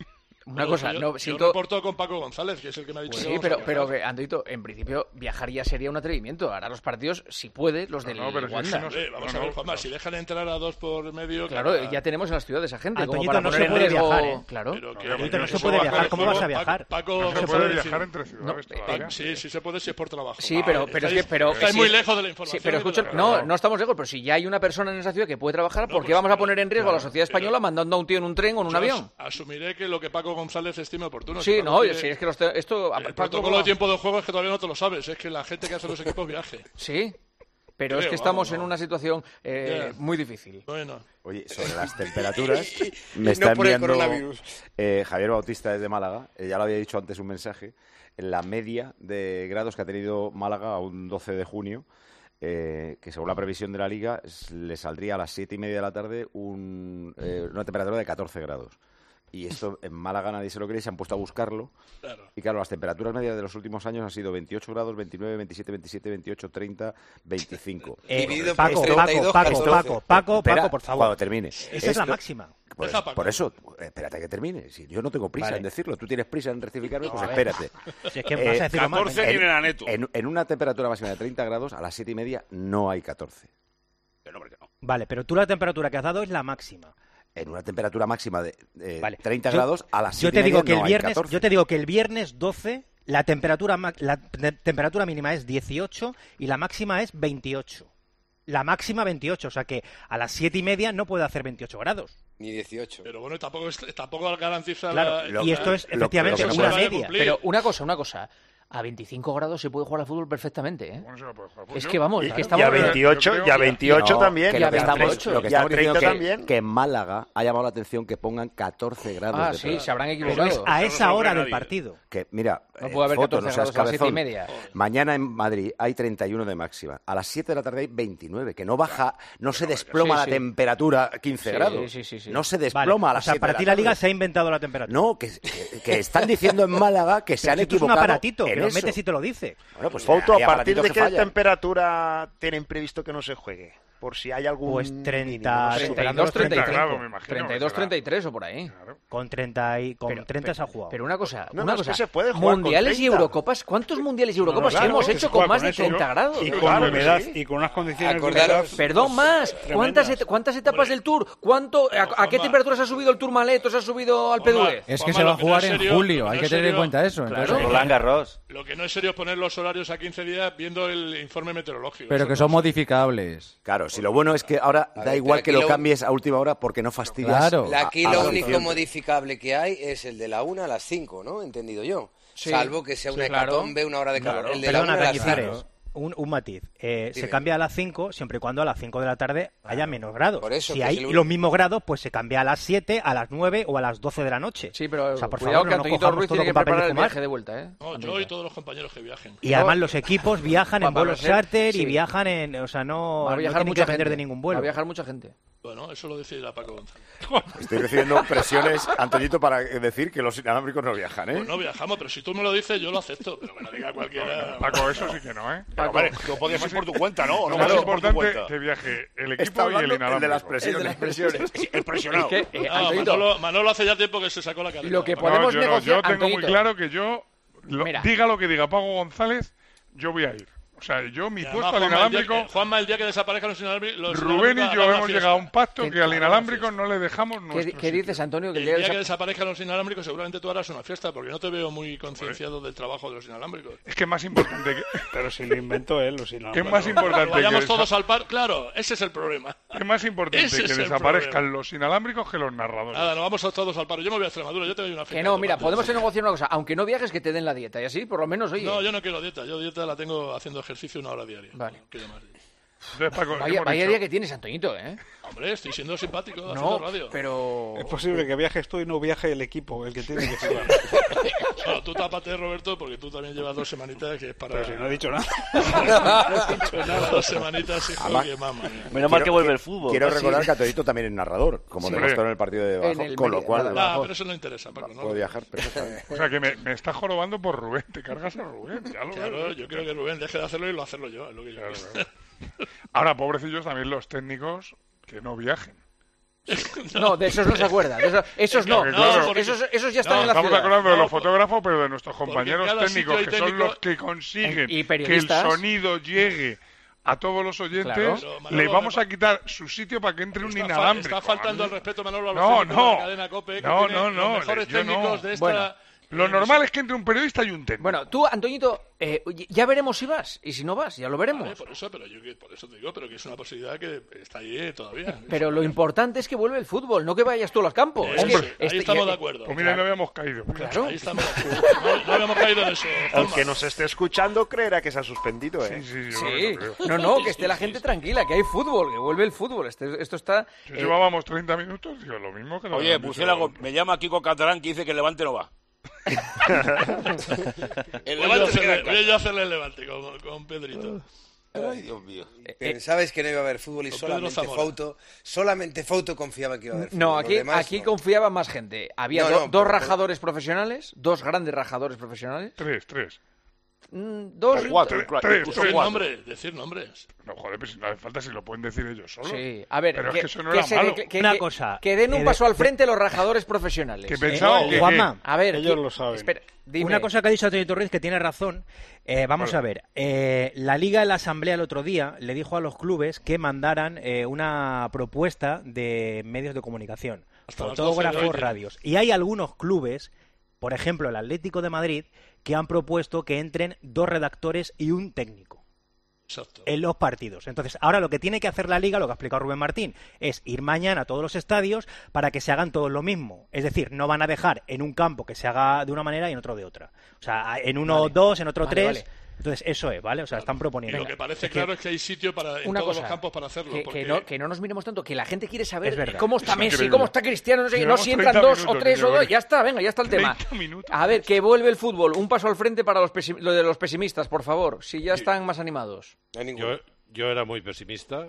una no, cosa, yo, no, yo siento... reporto con Paco González, que es el que me ha dicho. Pues que sí, pero, a pero que, Antoñito, en principio viajaría sería un atrevimiento. Ahora los partidos, si puede, los del no, no, Wanda. Si no, sí, vamos no, a ver, Juanma, si dejan entrar a dos por medio... Claro, cada... ya tenemos en las ciudades a gente. Antoñito, como para no poner se puede en riesgo... viajar, ¿eh? Claro. Pero que, Antoñito, no se puede viajar, ¿cómo vas a viajar? Paco, no se se puede viajar entre ciudades no, todavía. Sí, sí se puede si es por trabajo. Sí, pero, pero es que... Pero, estáis sí, muy lejos de la información. Sí, pero escucha, no, no estamos lejos, pero si ya hay una persona en esa ciudad que puede trabajar, ¿por qué vamos a poner en riesgo a la sociedad española mandando a un tío en un tren o en un avión? Asumiré que lo que Paco González estime oportuno. Sí, no, si es que los te... esto... El protocolo de tiempo de juego es que todavía no te lo sabes, es que la gente que hace los equipos viaje. Sí, pero Creo, es que estamos vamos, en una situación eh, yeah. muy difícil. Bueno. Oye, sobre las temperaturas, me está no enviando eh, Javier Bautista desde Málaga, eh, ya lo había dicho antes un mensaje, en la media de grados que ha tenido Málaga a un doce de junio, eh, que según la previsión de la Liga le saldría a las siete y media de la tarde un, eh, una temperatura de catorce grados. Y esto en Málaga nadie se lo cree y se han puesto a buscarlo. Claro. Y claro, las temperaturas medias de los últimos años han sido veintiocho grados, veintinueve, veintisiete, veintisiete, veintiocho, treinta, veinticinco. Eh, Paco, Paco, Paco, Paco, Paco, Paco, Espera, Paco, por favor. Cuando termine. Esa esto, es la máxima. Pues, por eso, espérate que termine. Si yo no tengo prisa vale. en decirlo, tú tienes prisa en rectificarme, pues no, espérate. Si es que vas a decirlo catorce mal. En, en, neto. En, en una temperatura máxima de treinta grados, a las siete y media no hay catorce. Pero, hombre, que no. Vale, pero tú la temperatura que has dado es la máxima. En una temperatura máxima de eh, vale. treinta yo, grados a las siete yo te digo y media que el no viernes, hay catorce. Yo te digo que el viernes doce la temperatura, la temperatura mínima es dieciocho y la máxima es veintiocho. La máxima veintiocho, o sea que a las siete y media no puede hacer veintiocho grados. Ni dieciocho. Pero bueno, tampoco, es, tampoco garantiza claro, la... Y esto es efectivamente lo, lo, lo una media. media. Pero una cosa, una cosa. A veinticinco grados se puede jugar al fútbol perfectamente, ¿eh? ¿Cómo se puede jugar? Es que vamos, y, es que estamos... y a veintiocho, y a veintiocho no, también. Que lo que estamos, ocho, lo que y a estamos diciendo treinta que, también. que en Málaga ha llamado la atención que pongan catorce grados Ah, de sí, se habrán Pero equivocado. es a esa hora del partido. Que, mira, no puede haber foto, catorce no seas grados a las siete y cabezón. media. Mañana en Madrid hay treinta y uno de máxima. A las siete de la tarde hay veintinueve. Que no baja, no se desploma sí, la sí. temperatura quince Sí, grados. sí, sí, sí. No se desploma vale. a las O sea, siete para de ti la la Liga tarde. se ha inventado la temperatura. No, que, que, que están diciendo en Málaga que se Pero han si esto equivocado. es un aparatito, que en lo eso. metes y te lo dice. Bueno, pues Fouto, hay ¿a partir de aparatitos que qué fallan. temperatura tienen previsto que no se juegue? Por si hay algún... Pues treinta, mínimo, no sé. treinta y dos, treinta y tres. grados, me imagino, treinta y dos, será. treinta y tres o por ahí. Claro. Con treinta y con Pero- treinta se ha jugado. Pero una cosa, No, una no, es cosa. que se puede jugar con Mundiales y treinta. Eurocopas, ¿cuántos mundiales y Eurocopas No, no, claro, hemos que hecho se con juega más con de eso. treinta grados? Y con Claro que humedad sí. y con unas condiciones Acordaros- de humedad Perdón, más. ¿Cuántas, et- cuántas etapas del Tour? ¿Cuánto, a, a qué Juanma. temperaturas ha subido el Tourmalet o se ha subido al P D Juanma, V? Es que Juanma, se va a lo que no jugar es en serio- julio, lo que hay no que es tener en serio- cuenta eso. Claro. Entonces, Roland Garros. Lo que no es serio es poner los horarios a quince días viendo el informe meteorológico. pero Eso que no son es- modificables. Claro, si lo bueno es que ahora A da ver, igual pero que aquí lo lo- cambies a última hora porque no fastidias. Claro. La- Aquí a- a lo la único afición. modificable que hay es el de la una a las cinco, ¿no? Entendido yo. Sí. Salvo que sea una Sí, claro. hecatombe, una hora de calor. Claro. El de la Perdona, una a las Cañizares, cinco. un, un matiz. Eh, se Dime. cambia a las cinco siempre y cuando a las cinco de la tarde haya menos grados. Por eso, si que hay es el- los mismos grados, pues se cambia a las siete, a las nueve o a las doce de la noche. Sí, pero O sea, por cuidado favor, que no nos Antoñito cojamos Ruiz todo tiene que con papel preparar de el fumar. viaje de vuelta, ¿eh? No, yo Antoñito. y todos los compañeros que viajen. Y además los equipos viajan en Va- va a vuelos ser- charter sí. y viajan en... O sea, no, Va a no viajar tienen mucha que depender gente. de ningún Va vuelo. a viajar mucha gente. Bueno, eso lo decidirá Paco González. Estoy recibiendo presiones, Antoñito, para decir que los inalámbricos no viajan, ¿eh? Pues no viajamos, pero si tú me lo dices, yo lo acepto. Pero me lo diga cualquiera. Paco, eso sí que no, ¿eh? Pero, vale, lo podías ir por tu cuenta, ¿no? Lo No más podías ir por tu importante cuenta. que viaje el Está equipo y hablando el inalámbrico. el de las presiones. El de las presiones. El presionado. Es que, eh, No, Antoñito, Manolo, Manolo hace ya tiempo que se sacó la calidad. lo que No, podemos yo, no, negociar, yo tengo muy Antoñito. claro que yo, lo- Mira. diga lo que diga Paco González, yo voy a ir. O sea, yo mi Y puesto además, al Juanma, el día inalámbrico... que- Juanma, el día que desaparezcan los inalámbricos... Rubén y yo hemos llegado a un pacto que al inalámbrico fiesta. no le dejamos ¿Qué, nuestro qué dices, Antonio? Que El el día día de que esa- desaparezcan los inalámbricos seguramente tú harás una fiesta, porque no te veo muy concienciado del trabajo de los inalámbricos. Es que es más importante que... Pero si lo inventó él, los ¿Qué inalámbricos. es más importante que Vayamos desa- todos al par... Claro, ese es el problema. es más importante Ese que es el desaparezcan problema. los inalámbricos que los narradores? Nada, nos vamos todos al paro. Yo me voy a Extremadura, yo te doy una fiesta. Que no, mira, tomate. podemos negociar una cosa. Aunque no viajes, que te den la dieta. Y así, por lo menos, oye... No, yo no quiero dieta. Yo dieta la tengo haciendo ejercicio una hora diaria. Vale. No quiero más. Entonces, Paco, Vaya, hemos vaya dicho- día que tienes, Antoñito, ¿eh? Hombre, estoy siendo simpático No, haciendo radio. pero... Es posible que viajes tú y no viaje el equipo, el que tiene que jugar. No, tú tápate, Roberto, porque tú también llevas dos semanitas que es para... Pero si no he dicho nada. No he dicho nada, dos semanitas, hijo, Además, que mamá. Menos mal que Quiero- vuelve el fútbol. Quiero ¿no? recordar Sí. que Antonito también es narrador, como Sí. demostró en el partido de En debajo, el con lo Mérida, cual nada, Ah, pero eso no interesa, Paco. No, puede viajar perfectamente. O sea, que me, me estás jorobando por Rubén. Te cargas a Rubén. Ya lo Claro, veo. yo quiero que Rubén deje de hacerlo y lo hacerlo yo. Es lo que yo Claro, quiero. claro. Ahora, pobrecillos también los técnicos que no viajen. No, de esos no se acuerda. De esos, esos no. Porque, claro, esos, esos, esos ya están No, en la estamos ciudad. acordando de No, los fotógrafos, pero de nuestros porque compañeros cada técnicos, sitio que hay son técnico- los que consiguen Y que el periodistas. sonido llegue a todos los oyentes, Claro. Pero, Manolo, le vamos me- a quitar su sitio para que entre un Está, fa- inalámbrico. está faltando A al mí- respeto, Manolo, a los No, técnicos de no. la cadena COPE, que No, tiene no, no, los mejores yo no. técnicos de esta... Bueno, Lo normal es que entre un periodista y un técnico. Bueno, tú, Antoñito, eh, ya veremos si vas. Y si no vas, ya lo veremos. Vale, por eso, pero yo que- por eso te digo, pero que es una posibilidad que está ahí eh, todavía. Pero lo importante es que vuelve el fútbol, no que vayas tú a los campos. Es Es que que sí, este- ahí estamos y- de acuerdo. Pues mira, no habíamos caído. Claro. Ahí estamos. No, no habíamos caído en eso. El Juanma. que nos esté escuchando creerá que se ha suspendido, ¿eh? Sí, sí, yo Sí, creo. no, no, que esté la gente tranquila, que hay fútbol, que vuelve el fútbol. Este- esto está... Si eh, llevábamos treinta minutos, digo, lo mismo que lo Oye, habían dicho Murciélago, los- me llama Kiko Catalán que dice que el Levante no va. El Voy a Levante se queda hacerle, en voy casa. yo a hacerle el levante con, con Pedrito. Ay, Dios mío. Pensabais que no iba a haber fútbol y Con Pedro solamente Zamora. Fouto, solamente Fouto confiaba que iba a haber fútbol. No, Los aquí, demás, aquí no. confiaba más gente. Había No, do- no, dos pero- rajadores profesionales, dos grandes rajadores profesionales. Tres, tres. Mm, dos... O cuatro, tres, claro, tres, incluso tres. Decir cuatro. nombres, decir nombres. No, joder, pero si no hace falta, si lo pueden decir ellos solos. Sí, a ver, Pero es que, que eso no que era se- malo. que- que- Una que- cosa, que den un eh, paso de- al frente los rajadores profesionales. Que pensaban Eh, que... Juanma, A ver, Ellos que- lo saben. Espera, dime. Una cosa que ha dicho Antonio Torres que tiene razón. Eh, vamos Vale. a ver. eh, la Liga en la Asamblea el otro día le dijo a los clubes que mandaran eh, una propuesta de medios de comunicación, Hasta las doce de fotógrafos, hoy, radios. Y hay algunos clubes, por ejemplo el Atlético de Madrid, que han propuesto que entren dos redactores y un técnico Exacto. en los partidos. Entonces, ahora lo que tiene que hacer la Liga, lo que ha explicado Rubén Martín, es ir mañana a todos los estadios para que se hagan todos lo mismo. Es decir, no van a dejar en un campo que se haga de una manera y en otro de otra. O sea, en uno Vale. dos, en otro Vale, tres. vale. Entonces, eso es, ¿vale? O sea, están Y proponiendo. lo que parece Es que- claro es que hay sitio para, en Una todos cosa, los campos para hacerlo. Que, porque... que no, que no nos miremos tanto, que la gente quiere Es saber verdad. cómo está Es Messi, increíble. cómo está Cristiano, no sé qué, no Llevamos si entran treinta dos o minutos, tres tío, o dos, venga. ya está, venga, ya está el tema. treinta minutos. A ver, que vuelve el fútbol, un paso al frente para los, pesi- lo de los pesimistas, por favor, si ya están más animados. No hay ninguno. Yo, yo era muy pesimista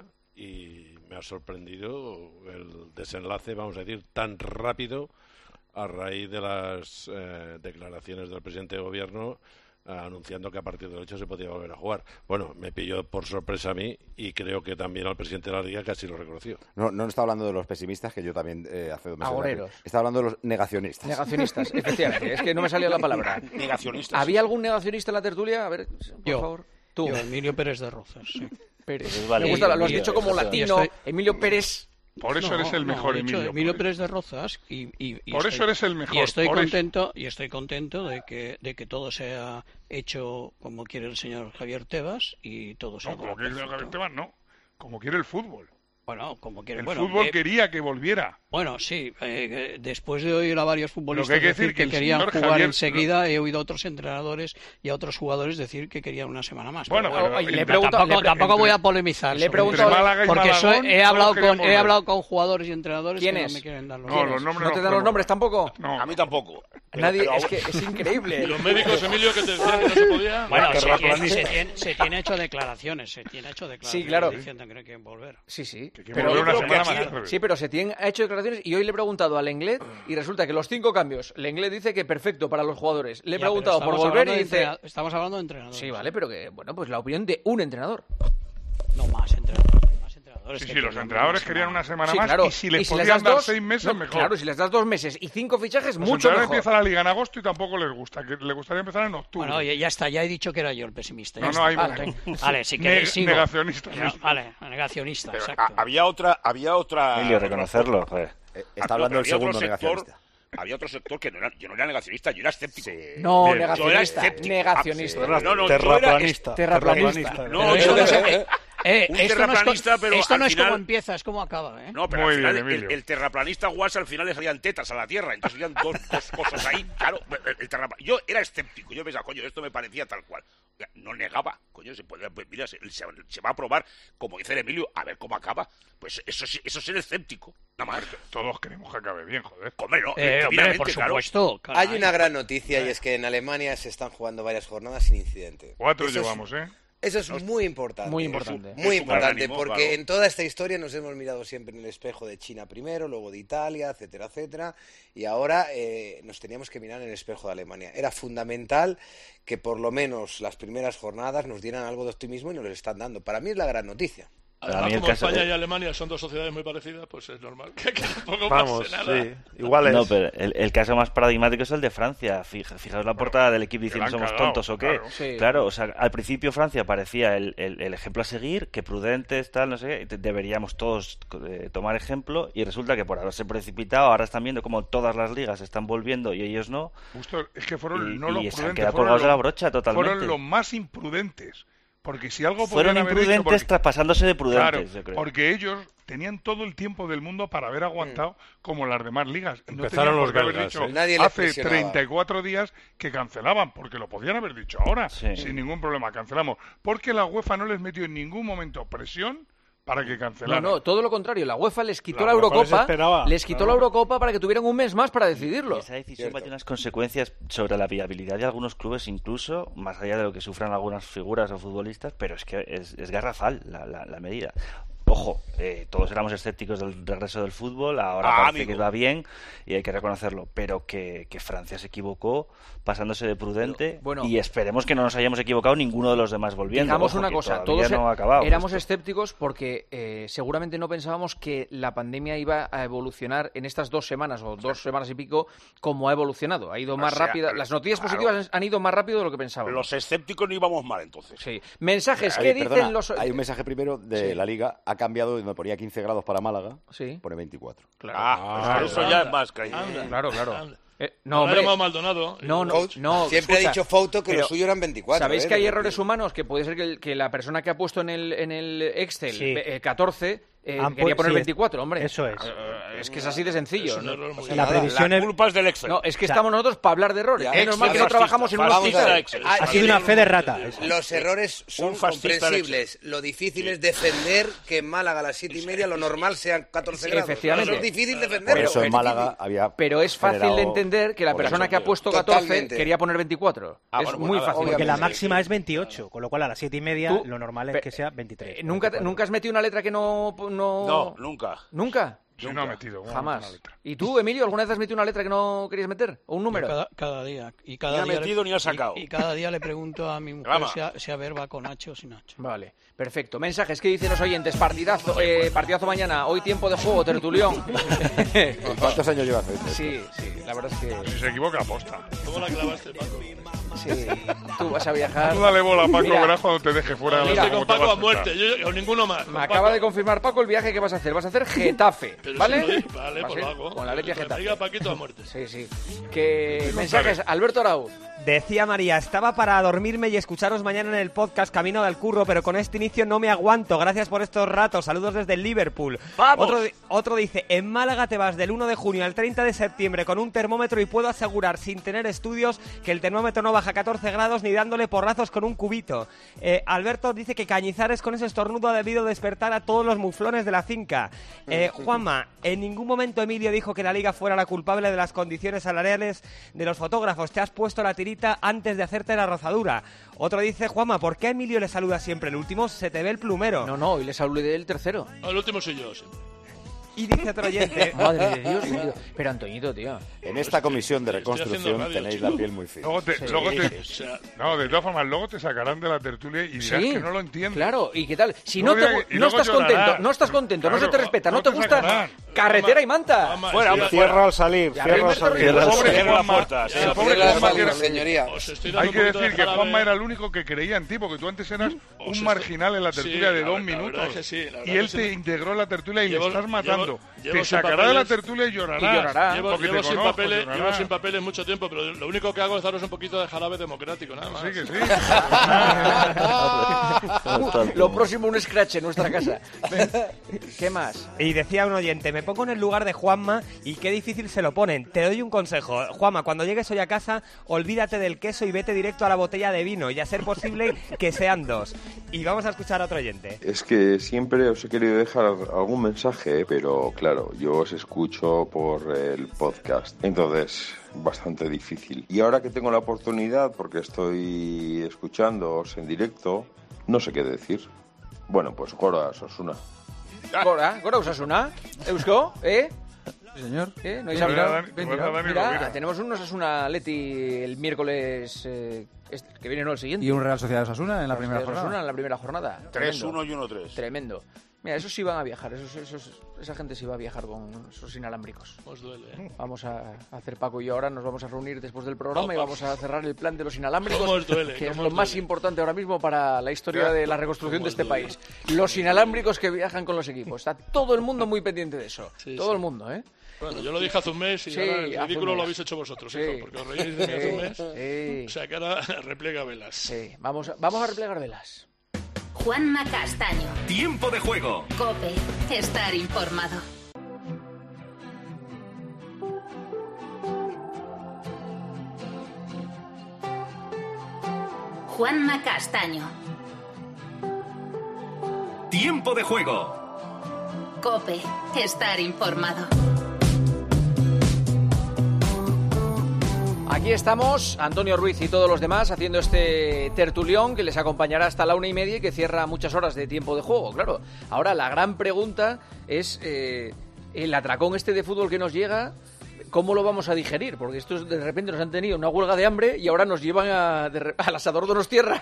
y me ha sorprendido el desenlace, vamos a decir, tan rápido a raíz de las eh, declaraciones del presidente de gobierno eh, anunciando que a partir del ocho se podía volver a jugar. Bueno, me pilló por sorpresa a mí y creo que también al presidente de la Liga, que así lo reconoció. No, no está hablando de los pesimistas, que yo también eh, hace dos meses... Agoreros. Está hablando de los negacionistas. Negacionistas, efectivamente, es que no me salía la palabra. Negacionistas. ¿Había algún negacionista en la tertulia? A ver, por Yo. favor. Tú. Yo, Emilio Pérez de Rozas, sí. Pérez. Pues vale, Me gusta, lo has Emilio, dicho como eso. latino, Y estoy- Emilio Pérez. Por eso No, eres el no, mejor, he dicho Emilio. Emilio por Pérez de Rozas y, y- y Por estoy- eso eres el mejor, y estoy por eso. contento y estoy contento de que de que todo sea hecho como quiere el señor Javier Tebas y todo sea No, como quiere el perfecto. Javier Tebas, no. Como quiere el fútbol. Bueno, como quiere. El bueno, fútbol eh, quería que volviera. Bueno, sí, eh, después de oír a varios futbolistas Lo que hay que decir decir que, que el querían señor jugar Javier- enseguida, he oído a otros entrenadores y a otros jugadores decir que querían una semana más. Bueno, Pero pero oye, le he entre- preguntado- tampoco, le pre- tampoco entre- voy a polemizar. le he sobre preguntado- eso, Entre Málaga y porque Malagón, soy- he, todos hablado querían con, he volver. hablado con jugadores y entrenadores que ¿Quiénes? no me quieren dar los No, nombres. los nombres ¿No te los dan los podemos nombres dar. tampoco? No. A mí tampoco. Pero- Nadie, pero es ahora- que es increíble. ¿Y los médicos, Emilio, que te decían que no se podía? Bueno, se tiene, terraplanista. se, tiene, se tiene hecho declaraciones, se tiene hecho declaraciones Sí, claro. diciendo que no quieren volver. Sí, sí. Que hay que Pero- volver una yo creo que semana aquí- más. Sí, pero se tienen, ha hecho declaraciones y hoy le he preguntado al Lenglet y resulta que los cinco cambios, Lenglet dice que perfecto para los jugadores. Le he Ya, pero preguntado por estamos volver y hablando de dice... entrena- Estamos hablando de entrenadores. Sí, vale, pero que, bueno, pues la opinión de un entrenador. No más entrenadores. Más entrenadores Sí, sí, los entrenadores querían una semana Sí, más claro. y si les Y si podían das dar dos, seis meses, no, mejor. Claro, si les das dos meses y cinco fichajes, Los mucho entrenadores mejor. empieza la liga en agosto y tampoco les gusta, que les gustaría empezar en octubre. Bueno, oye, ya está, ya he dicho que era yo el pesimista. No, ya no, está. hay- Vale, vale, si queréis Neg- sigo. negacionista. No, vale, negacionista, Pero, exacto. a- había otra, había otra. Emilio, reconocerlo, joder. Está hablando el Había otro segundo sector- negacionista. Había otro sector que no era, yo no era negacionista, yo era escéptico. No, Bien. negacionista, Yo era escéptico. negacionista. Ah, sí. No, no, Terraplanista. yo era- Terraplanista. No, Pero yo esto no se- era- eh, un esto no es, co- terraplanista, pero esto al no es final- como empieza, es como acaba, ¿eh? No, pero Muy al final bien, el, Emilio. el terraplanista guas al final le salían tetas a la Tierra, entonces habían dos, dos cosas ahí, claro, el, el terrapla- yo era escéptico, yo pensaba, coño, esto me parecía tal cual. O sea, no negaba, coño, se puede, pues mira, se, se- se va a probar, como dice el Emilio, a ver cómo acaba. Pues eso, sí- eso es ser escéptico, nada más. Todos queremos que acabe bien, joder. Hombre, no, Eh, hombre, divinamente, por claro. supuesto. Hay caray. una gran noticia y es que en Alemania se están jugando varias jornadas sin incidente. Cuatro Eso es- llevamos, ¿eh? Eso es muy importante. Muy importante. Muy Es un importante, ánimo, porque claro. en toda esta historia nos hemos mirado siempre en el espejo de China primero, luego de Italia, etcétera, etcétera, y ahora eh, nos teníamos que mirar en el espejo de Alemania. Era fundamental que por lo menos las primeras jornadas nos dieran algo de optimismo y nos lo están dando. Para mí es la gran noticia. Para Además, mí el como caso España de- y Alemania son dos sociedades muy parecidas, pues es normal que, que tampoco Vamos, pase nada. sí, igual es. No, pero el, el caso más paradigmático es el de Francia. Fija- Fijaos la portada del equipo diciendo la han somos cagado, tontos o qué. claro. Sí. Claro, o sea, al principio Francia parecía el, el- el ejemplo a seguir, que prudentes, tal, no sé qué, y te- deberíamos todos eh, tomar ejemplo, y resulta que por haberse precipitado, ahora están viendo como todas las ligas están volviendo y ellos no, Justo, es que fueron y, no y los se han prudentes, quedado fueron colgados de la los- brocha totalmente. Fueron los más imprudentes. Porque si algo Fueron podrían haber hecho, imprudentes porque- traspasándose de prudentes, Claro, yo creo. porque ellos tenían todo el tiempo del mundo para haber aguantado como las demás ligas. Y no Empezaron tenían los por qué haber belgas, dicho ¿eh? Nadie les hace presionaba. treinta y cuatro días que cancelaban, porque lo podían haber dicho ahora, Sí. sin ningún problema, cancelamos. Porque la UEFA no les metió en ningún momento presión para que No, cancelaran. no, todo lo contrario. La UEFA les quitó La la, UEFA les Eurocopa, esperaba, les quitó claro. la Eurocopa para que tuvieran un mes más para Y decidirlo. esa decisión Cierto. va a tener unas consecuencias sobre la viabilidad de algunos clubes, incluso más allá de lo que sufran algunas figuras o futbolistas, pero es que es, es garrafal la, la- la medida. Ojo, eh, todos éramos escépticos del regreso del fútbol, ahora Ah, parece amigo. que va bien y hay que reconocerlo, pero que, que Francia se equivocó pasándose de prudente Pero, bueno. y esperemos que no nos hayamos equivocado ninguno de los demás volviendo. Digamos Ojo, una que cosa, todavía todos no ha acabado éramos esto. escépticos porque eh, seguramente no pensábamos que la pandemia iba a evolucionar en estas dos semanas o dos semanas y pico como ha evolucionado. Ha ido O más sea, rápida. Las noticias claro. positivas han ido más rápido de lo que pensábamos. Los escépticos no íbamos mal entonces. Sí. Mensajes, Oye, ¿qué dicen perdona, los...? Hay un mensaje primero de Sí. la Liga. Ha cambiado, donde ponía quince grados para Málaga, Sí. pone veinticuatro. Claro. Ah, pues eso anda, ya es más creíble. anda, Claro, claro. anda. Eh, no, Ahora hombre. llamado Maldonado. No, no, Fouto- no. Siempre escucha, ha dicho Fouto que pero lo suyo eran veinticuatro. ¿Sabéis ¿eh? que hay De errores repente. humanos? Que puede ser que, el- que la persona que ha puesto en el, en el Excel Sí. eh, catorce eh, Han quería pu- poner sí, veinticuatro, hombre. eso es. Eh, Es que es así de sencillo. Es un ¿no? error muy La grave. previsión La es- culpa es del Excel. No, es que O sea, estamos nosotros para hablar de errores. ya, Es normal que Excel no trabajamos en un fascista, hospital. fascista Excel. Ah, Ha sido una fe de rata. Los errores son Un fascista comprensibles. Lo difícil es defender que en Málaga a las siete y media lo normal sean catorce Sí, grados. efectivamente. Eso es difícil Por defenderlo. eso en es Málaga difícil. había. Pero es fácil generado de entender que la por persona eso. que ha puesto catorce Totalmente. quería poner veinticuatro. Ah, es bueno, muy pues, fácil. Porque obviamente. la máxima es veintiocho, con lo cual a las siete y media Tú- lo normal pe- es que sea veintitrés. Eh, ¿Nunca, veinticuatro. ¿Nunca has metido una letra que no...? No, No, nunca. ¿Nunca? Sí, no ha metido. ¿cómo Jamás. mete una letra? ¿Y tú, Emilio, alguna vez has metido una letra que no querías meter? ¿O un número? Cada, cada día. Y cada Ni ha día metido le, ni ha sacado. Y, y cada día le pregunto a mi mujer Rama. si a, si a ver va con H o sin H. Vale, perfecto. Mensajes, ¿qué dicen los oyentes? Partidazo, eh, partidazo mañana, hoy tiempo de juego, tertulión. ¿Cuántos años llevas? Sí, sí, la verdad es que... Si se equivoca, aposta. ¿Cómo la clavaste, Paco? Sí, tú vas a viajar... Tú dale bola, Paco, Mira, verás cuando te deje fuera de Mira, la Estoy con cómo te Paco vas a muerte, sentar. yo, o ninguno más. Me Con acaba Paco. de confirmar Paco el viaje que vas a hacer. Vas a hacer Getafe, Pero ¿vale? si lo di- Vale, Va a pues ser lo hago. con la leche Que me Getafe. diga Paquito a muerte. Sí, sí. Que mensajes, Alberto Arauz. Decía María, estaba para dormirme y escucharos mañana en el podcast Camino del Curro, pero con este inicio no me aguanto. Gracias por estos ratos. Saludos desde Liverpool. ¡Vamos! Otro, di- otro dice, en Málaga te vas del uno de junio al treinta de septiembre con un termómetro y puedo asegurar, sin tener estudios, que el termómetro no baja a catorce grados ni dándole porrazos con un cubito. Eh, Alberto dice que Cañizares con ese estornudo ha debido despertar a todos los muflones de la finca. Eh, Juanma, en ningún momento Emilio dijo que la Liga fuera la culpable de las condiciones salariales de los fotógrafos. Te has puesto la tirita antes de hacerte la rozadura. Otro dice, Juanma, ¿por qué a Emilio le saluda siempre el último? Se te ve el plumero. No, no, hoy le saludé el tercero. El último soy yo, sí. Y dice otro oyente... Madre de Dios, tío. Pero Antoñito, tío. En esta comisión de reconstrucción radio, tenéis chico. la piel muy fina. Luego te, Sí, luego te- sí, o sea- no, de todas formas, luego te sacarán de la tertulia y dirás Sí, que no lo entiendes. claro, ¿y qué tal? Si Luego no, te, dirá gu- que- y no luego estás llorarás. contento, no estás contento, no Claro, se te respeta, no no te te gusta, sacarán. carretera y manta. Mamá, Fuera, estoy- Cierra al salir, Ya, cierra al primer salir. territorio. El pobre Cierra la Juanma, puerta, el cierra pobre Cierra Juanma, al que salir, era- señoría. Os estoy hay dando que un poquito decir de que jarabe. Juanma era el único que creía en ti, porque tú antes eras un estoy- marginal en la tertulia Sí, de la dos ver- la verdad minutos. es que sí, la verdad y él que sí. te integró en la tertulia y Llevo- le estás matando. llevo- llevo te sin sacará de la papeles- tertulia y llorarás. Y llorará. Llevo, porque llevo te sin conozco, papeles, llorarás. llevo sin papeles mucho tiempo, pero lo único que hago es daros un poquito de jarabe democrático, nada más. Sí, que sí. Lo próximo, un scratch en nuestra casa. ¿Qué más? Y decía un oyente, me pongo en el lugar de Juanma y qué difícil se lo ponen. Te doy un consejo. Juanma, cuando llegues hoy a casa, olvídate del queso y vete directo a la botella de vino y a ser posible que sean dos. Y vamos a escuchar a otro oyente. Es que siempre os he querido dejar algún mensaje, pero claro, yo os escucho por el podcast, entonces bastante difícil. Y ahora que tengo la oportunidad, porque estoy escuchándoos en directo, no sé qué decir. Bueno, pues Gora Osasuna. Gora, Gora Osasuna, Eusko, ¿eh? Sí, señor. ¿Eh? ¿No Sí, habéis verdad, hablado? Dani, Ven, verdad, mira, Dani Mira, Rovira. tenemos un Osasuna Leti el miércoles eh, este, que viene, no el siguiente. Y un Real Sociedad Osasuna en la primera Osasuna jornada. en la primera jornada. tres Tremendo. uno y uno tres. Tremendo. Mira, esos sí van a viajar, esos, esos, esa gente sí va a viajar con esos inalámbricos. Os duele, ¿eh? Vamos a hacer Paco y yo ahora, nos vamos a reunir después del programa Oh, y vamos a cerrar el plan de los inalámbricos, ¿Cómo os duele? que es ¿Cómo lo os más duele? importante ahora mismo para la historia Ya. de la reconstrucción ¿Cómo de os este duele? país. Los inalámbricos que viajan con los equipos. Está todo el mundo muy pendiente de eso. Sí, todo sí. el mundo, ¿eh? Bueno, yo lo dije hace un mes y Sí, ahora hace el un ridículo mes. lo habéis hecho vosotros, Sí. hijo, porque os reíais de mí hace un mes. Sí. O sea que ahora replega velas. Sí, vamos a, vamos a replegar velas. Juanma Castaño. Tiempo de juego. Cope. Estar informado. Juanma Castaño. Tiempo de juego. Cope. Estar informado. Aquí estamos, Antonio Ruiz y todos los demás, haciendo este tertulión que les acompañará hasta la una y media y que cierra muchas horas de tiempo de juego, claro. Ahora, la gran pregunta es eh, el atracón este de fútbol que nos llega, ¿cómo lo vamos a digerir? Porque estos de repente nos han tenido una huelga de hambre y ahora nos llevan a, de re- al asador de Donostierra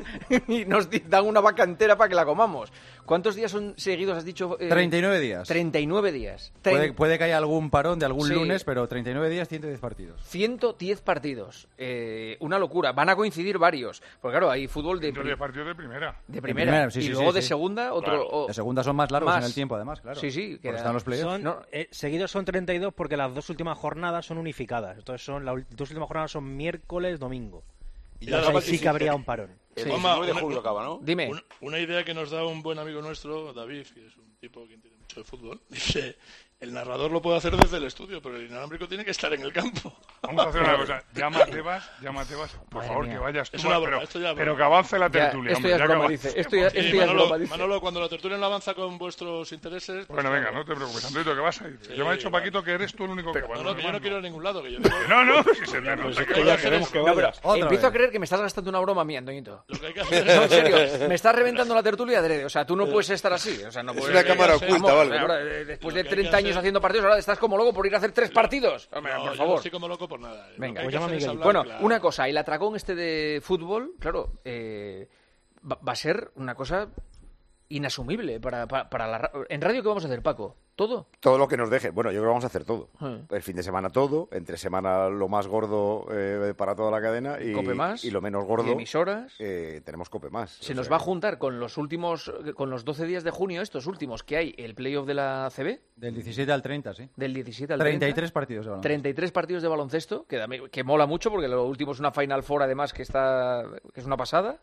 y nos di- dan una vaca entera para que la comamos. ¿Cuántos días son seguidos, has dicho? Eh, treinta y nueve días. treinta y nueve días. Puede, puede que haya algún parón de algún Sí. lunes, pero treinta y nueve días, ciento diez partidos. ciento diez partidos. Eh, una locura. Van a coincidir varios. Porque claro, hay fútbol de, De partidos de primera. de primera. primera, sí, y sí, luego sí, de sí. segunda, otro... Claro. o- De segunda son más largos más. en el tiempo, además, claro. Sí, sí. Porque queda- están los playoffs. Son, No. eh, seguidos son treinta y dos porque las dos últimas jornadas son unificadas. Entonces son las dos últimas jornadas son miércoles, domingo. Y Y ya ahí acaba sí que habría un parón. El Sí. diecinueve de Una- julio acaba, ¿no? Dime. Una, una idea que nos da un buen amigo nuestro, David, que es un tipo que entiende mucho de fútbol, dice, el narrador lo puede hacer desde el estudio, pero el inalámbrico tiene que estar en el campo. Vamos a hacer una cosa. Llama a Tebas, llama a Tebas, por Madre favor, mía. que vayas tú. Es una pero, broma, esto ya es pero broma. que avance la Ya, tertulia. esto hombre, ya es que broma, avance. dice. Esto ya, Sí, esto ya es Manolo, broma, dice. Manolo, cuando la tertulia no avanza con vuestros intereses... pues Bueno, venga, claro. no te preocupes, Antonio, que vas a ir. Yo me ha dicho vale. Paquito que eres tú el único que va. No, no, que yo no quiero ir a ningún lado, que yo No, no, si se te nota que vayas. No, pero Otra empiezo vez. a creer que me estás gastando una broma a mí, Antoñito. Lo que hay que hacer No, en es... serio, me estás reventando la tertulia adrede. O sea, tú no puedes estar así. O sea, no puedes... una cámara Vamos, oculta o algo, ¿no? ahora, eh, después Lo de que hay que treinta años hacer- haciendo partidos, ahora estás como loco por ir a hacer tres partidos. Hombre, No, por yo no favor. estoy como loco por nada. Lo Venga, que hay pues que llama a hacer es Miguel. hablar Bueno, claro. una cosa, el atracón este de fútbol, claro, eh, va, va a ser una cosa inasumible para, para, para la ra- ¿En radio qué vamos a hacer, Paco? ¿Todo? Todo lo que nos deje. Bueno, yo creo que vamos a hacer todo. Sí. El fin de semana todo, entre semana lo más gordo eh, para toda la cadena y, Cope más, y lo menos gordo y emisoras. eh, tenemos Cope más. Se O nos sea va a que- juntar con los últimos, con los doce días de junio, estos últimos, que hay el playoff de la C B, Del diecisiete al treinta, sí. del diecisiete al treinta y treinta. tres partidos de baloncesto. treinta y tres partidos de baloncesto, que, da- que mola mucho porque lo último es una Final Four además que está que es una pasada.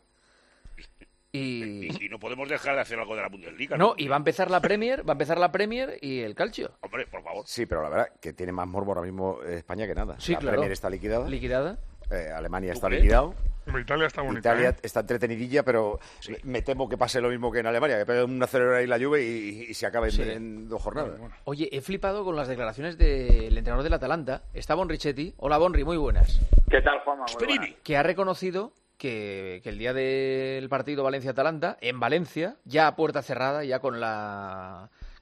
Y Y, y no podemos dejar de hacer algo de la Bundesliga. no, y va a empezar la Premier, va a empezar la Premier y el Calcio. Hombre, por favor. Sí, pero la verdad que tiene más morbo ahora mismo eh, España que nada. Sí, la claro. Premier está liquidada, Liquidada. eh, Alemania ¿Tú está crees? liquidado, Hombre, Italia está bonita. Italia ¿eh? está entretenidilla, pero me temo que pase lo mismo que en Alemania, que pegue un acelerador ahí la Juve y, y se acabe en- Sí. en, dos jornadas. Oye, he flipado con las declaraciones del entrenador del Atalanta, está Bonrichetti. Hola, Bonri, muy buenas. ¿Qué tal, Juanma? Muy buenas. Que ha reconocido que, que el día del partido Valencia-Atalanta, en Valencia, ya a puerta cerrada, ya con la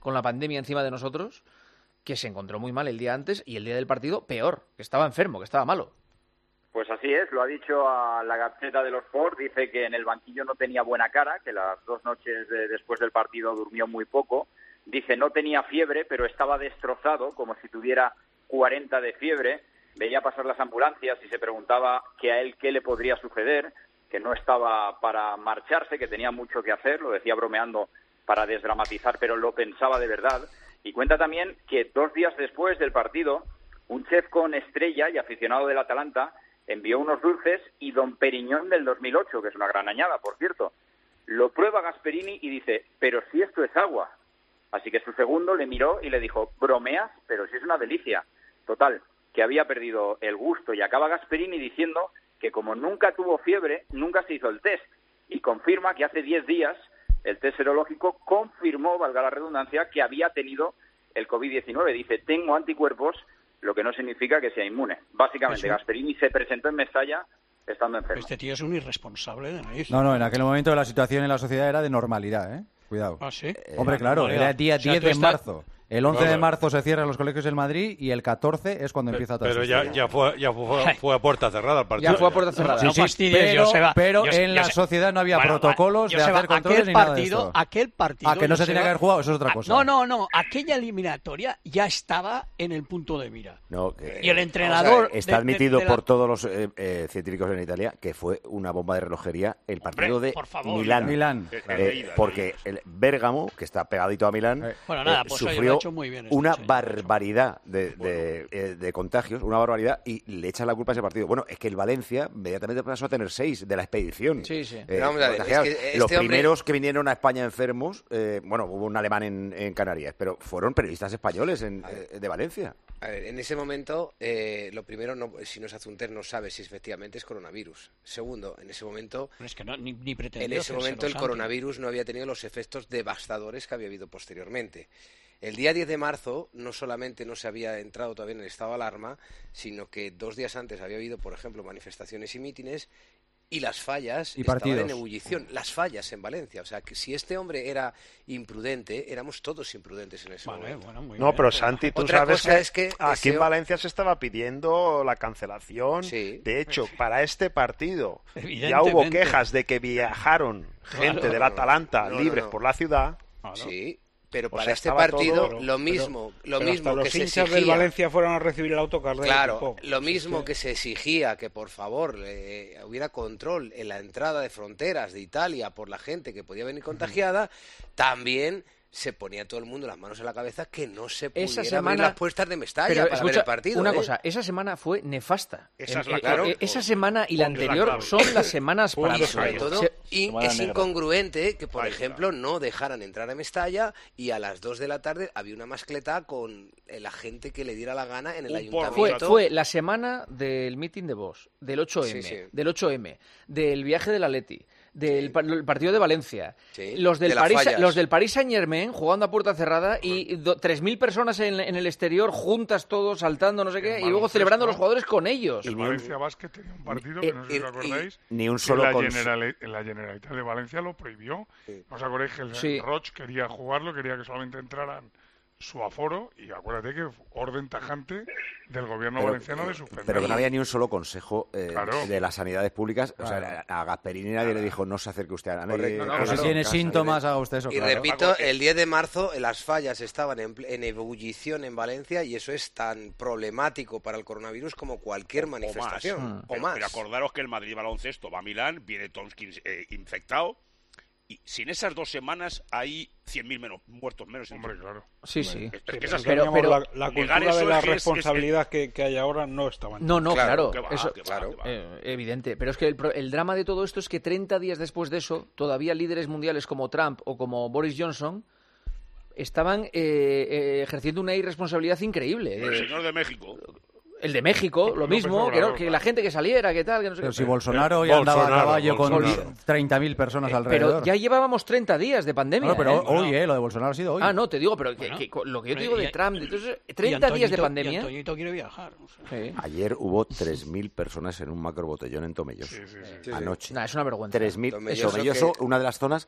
con la pandemia encima de nosotros, que se encontró muy mal el día antes y el día del partido peor, que estaba enfermo, que estaba malo. Pues así es, lo ha dicho a la Gazzetta dello Sport, dice que en el banquillo no tenía buena cara, que las dos noches de, después del partido durmió muy poco, dice no tenía fiebre, pero estaba destrozado, como si tuviera cuarenta de fiebre, veía pasar las ambulancias y se preguntaba que a él qué le podría suceder, que no estaba para marcharse, que tenía mucho que hacer, lo decía bromeando para desdramatizar, pero lo pensaba de verdad. Y cuenta también que dos días después del partido, un chef con estrella y aficionado del Atalanta envió unos dulces y Don Periñón del dos mil ocho, que es una gran añada, por cierto. Lo prueba Gasperini y dice, pero si esto es agua. Así que su segundo le miró y le dijo, bromeas, pero si es una delicia. Total, que había perdido el gusto. Y acaba Gasperini diciendo que como nunca tuvo fiebre, nunca se hizo el test. Y confirma que hace diez días el test serológico confirmó, valga la redundancia, que había tenido el covid diecinueve. Dice, tengo anticuerpos, lo que no significa que sea inmune. Básicamente, Eso. Gasperini se presentó en Mestalla estando enfermo. Este tío es un irresponsable de nariz. No, no, en aquel momento la situación en la sociedad era de normalidad, ¿eh? Cuidado. ¿Ah, sí? Eh, Hombre, claro, Normalidad. era el día O sea, diez tú de estás- marzo. El once de Claro. marzo se cierran los colegios en Madrid y el catorce es cuando empieza toda Pero esta ya, historia. ya, fue, ya fue, fue a puerta cerrada el partido. Ya fue a puerta cerrada. Sí, No sí, fastidies, pero, Joseba. pero Jose- en la Jose- sociedad no había Bueno, protocolos Joseba, de hacer controles aquel ni nada de partido, esto. aquel partido, Ah, que no se tenía Joseba- que haber jugado, eso es otra Ah, cosa. No, no, no. Aquella eliminatoria ya estaba en el punto de mira. No, que- Y el entrenador o sea, está de- de- admitido de la- por todos los eh, eh, científicos en Italia que fue una bomba de relojería el partido Hombre, de por favor. Milán. Milán. Eh, De- de ida, porque el Bérgamo, que está pegadito a Milán, Bueno, nada, eh, pues oye, lo ha sufrió hecho muy bien este una señor. barbaridad de, de, eh, de contagios, una barbaridad, y le echan la culpa a ese partido. Bueno, es que el Valencia inmediatamente pasó a tener seis de la expedición. Sí, sí. Eh, Pero vamos a ver, contagiados. es que este Los hombre- primeros que vinieron a España enfermos, eh, bueno, hubo un alemán en, en Canarias, pero fueron periodistas españoles en, eh, de Valencia. A ver, en ese momento, eh, lo primero, no, si no se hace un test, no sabe si efectivamente es coronavirus. Segundo, en ese momento, Pero es que no, ni, ni pretendió en ese hacérselo, momento el Santi. coronavirus no había tenido los efectos devastadores que había habido posteriormente. El día diez de marzo no solamente no se había entrado todavía en el estado de alarma, sino que dos días antes había habido, por ejemplo, manifestaciones y mítines y las fallas Y estaban partidos. en ebullición. Las fallas en Valencia. O sea, que si este hombre era imprudente, éramos todos imprudentes en ese momento. No, pero Santi, tú Otra sabes cosa que, es que aquí ese en ho- Valencia se estaba pidiendo la cancelación. De hecho, para este partido ya hubo Evidentemente. quejas de que viajaron gente Claro. del Atalanta No, no, libres no. por la ciudad. Sí, pero O para sea, este estaba partido todo- lo mismo, lo Pero mismo hasta que los se hinchas exigía. del Valencia fueron a recibir el autocar del Claro, equipo. lo mismo que se exigía que por favor eh, hubiera control en la entrada de fronteras de Italia por la gente que podía venir contagiada, también se ponía todo el mundo las manos en la cabeza que no se pudiera Esa abrir semana las puertas de Mestalla Pero para escucha, ver el partido. una ¿eh? cosa, esa semana fue nefasta. Esa es En- la eh, clave. eh, esa semana y la Punto. anterior Es la son clave. las semanas para Y sobre todo, Se- in- es incongruente que, por ejemplo, no dejaran entrar a Mestalla y a las dos de la tarde había una mascleta con la gente que le diera la gana en el Fue, ayuntamiento. fue la semana del meeting de Vox, del ocho eme, Sí, sí. del ocho eme, del viaje del Atleti, del pa- el partido de Valencia, Sí, los del de las París, fallas. los del Paris Saint Germain jugando a puerta cerrada y do- tres mil personas en, en el exterior juntas todos saltando no sé qué y luego celebrando los jugadores con ellos. El Valencia Basket tenía un partido que no sé si os acordáis. ni un que solo la, cons- Generali- la Generalitat de Valencia lo prohibió. ¿No os acordáis que el Sí. Roch quería jugarlo, quería que solamente entraran su aforo? Y acuérdate que orden tajante del gobierno Pero- valenciano de suspender. Pero que no había ni un solo consejo eh, Claro. de las sanidades públicas. O sea, Claro. a Gasperini nadie le dijo no se acerque usted a nadie. Correcto. No, no, Pues si claro. tiene Casa, síntomas, y- haga usted eso. Y claro. repito, el diez de marzo las fallas estaban en, pl- en ebullición en Valencia y eso es tan problemático para el coronavirus como cualquier manifestación. O Pero, más. pero acordaros que el Madrid Baloncesto va a Milán, viene Tomskins eh, infectado, y sin esas dos semanas hay cien mil menos, muertos menos. Hombre, claro. Sí, sí. Es, es que Sí, esas- pero, pero- la, la negar cultura eso de la es que es- es- responsabilidad que, que hay ahora no estaba en No, no, claro, que va, eso, que va, que va. eh, evidente. Pero es que el, pro- el drama de todo esto es que treinta días después de eso, todavía líderes mundiales como Trump o como Boris Johnson estaban eh, eh, ejerciendo una irresponsabilidad increíble. El Eh, señor de México. el de México, lo López mismo, que, no- Obrador, que la gente que saliera, que tal, que no sé Pero qué. si Bolsonaro Eh, ya andaba a Bolsonaro, caballo Bolsonaro. con treinta mil personas Eh, alrededor. pero ya llevábamos treinta días de pandemia. Bueno, pero ¿eh? hoy, eh, lo de Bolsonaro ha sido hoy. Ah, no, te digo, pero que- Bueno, que- lo que yo te pero digo de y- Trump, entonces, Y treinta días de Antoñito- y pandemia. Antoñito quiere viajar. o sea. Sí. Ayer hubo tres mil personas en un macro botellón en Tomelloso. Sí, sí, sí. Anoche. Nah, es una vergüenza. tres mil. Tomelloso Tomelloso, que- una de las zonas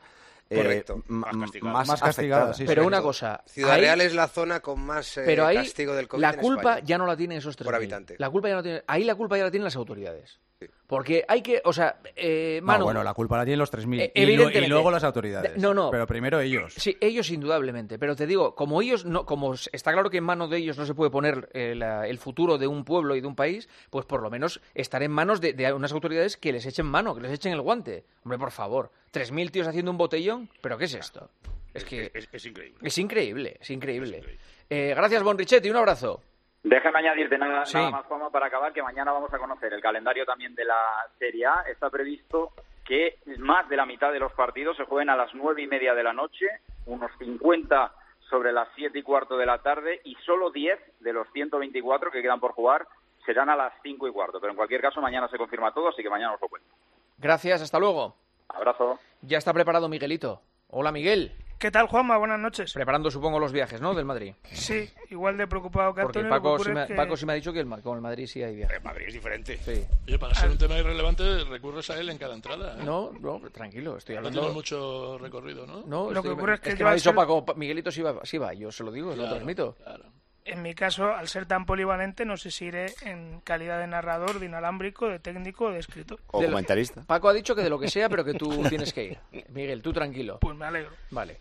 eh, Correcto. m- Más castigada. más, Más castigada, afectada. sí, Pero sí. una cosa, Ciudad ahí- Real es la zona con más eh, pero ahí castigo del COVID la en culpa España. ya no la tienen esos tres Por mil. habitante. La culpa ya no tiene, ahí la culpa ya la tienen las autoridades. Porque hay que, o sea, eh, No, Manu, bueno, la culpa la tienen los tres mil. Eh, y, lu- evidentemente. y luego las autoridades. No, no. Pero primero ellos. Sí, ellos indudablemente, pero te digo, como ellos no, como está claro que en manos de ellos no se puede poner eh, la- el futuro de un pueblo y de un país, pues por lo menos estar en manos de, de unas autoridades que les echen mano, que les echen el guante. Hombre, por favor, tres mil tíos haciendo un botellón, ¿pero qué es esto? Es que Es, es increíble. es increíble, es increíble. Eh, gracias, Bonrichetti, un abrazo. Déjame añadirte nada, Sí. nada más, Juanma, para acabar, que mañana vamos a conocer el calendario también de la Serie A. Está previsto que más de la mitad de los partidos se jueguen a las nueve y media de la noche, unos cincuenta sobre las siete y cuarto de la tarde, y solo diez de los ciento veinticuatro que quedan por jugar serán a las cinco y cuarto. Pero en cualquier caso, mañana se confirma todo, así que mañana os lo cuento. Gracias, hasta luego. Abrazo. Ya está preparado Miguelito. Hola, Miguel. ¿Qué tal, Juanma? Buenas noches. Preparando, supongo, los viajes, ¿no?, del Madrid. Sí, igual de preocupado que Porque Antonio. lo que Paco ocurre sí, me, es que- Paco sí me ha dicho que el, Ma- con el Madrid sí hay viaje. El Madrid es diferente. Sí. Oye, para ser un tema irrelevante, recurres a él en cada entrada. ¿eh? No, no, tranquilo, estoy No hablando... tiene mucho recorrido, ¿no? No, Lo que estoy- ocurre es que yo me ha al dicho ser- Paco, Pa- Miguelito sí va, sí va, yo se lo digo, lo Claro, transmito. En mi caso, al ser tan polivalente, no sé si iré en calidad de narrador, de inalámbrico, de técnico o de escritor. O De lo- comentarista. Paco ha dicho que de lo que sea, pero que tú tienes que ir. Miguel, tú tranquilo. Pues me alegro. Vale.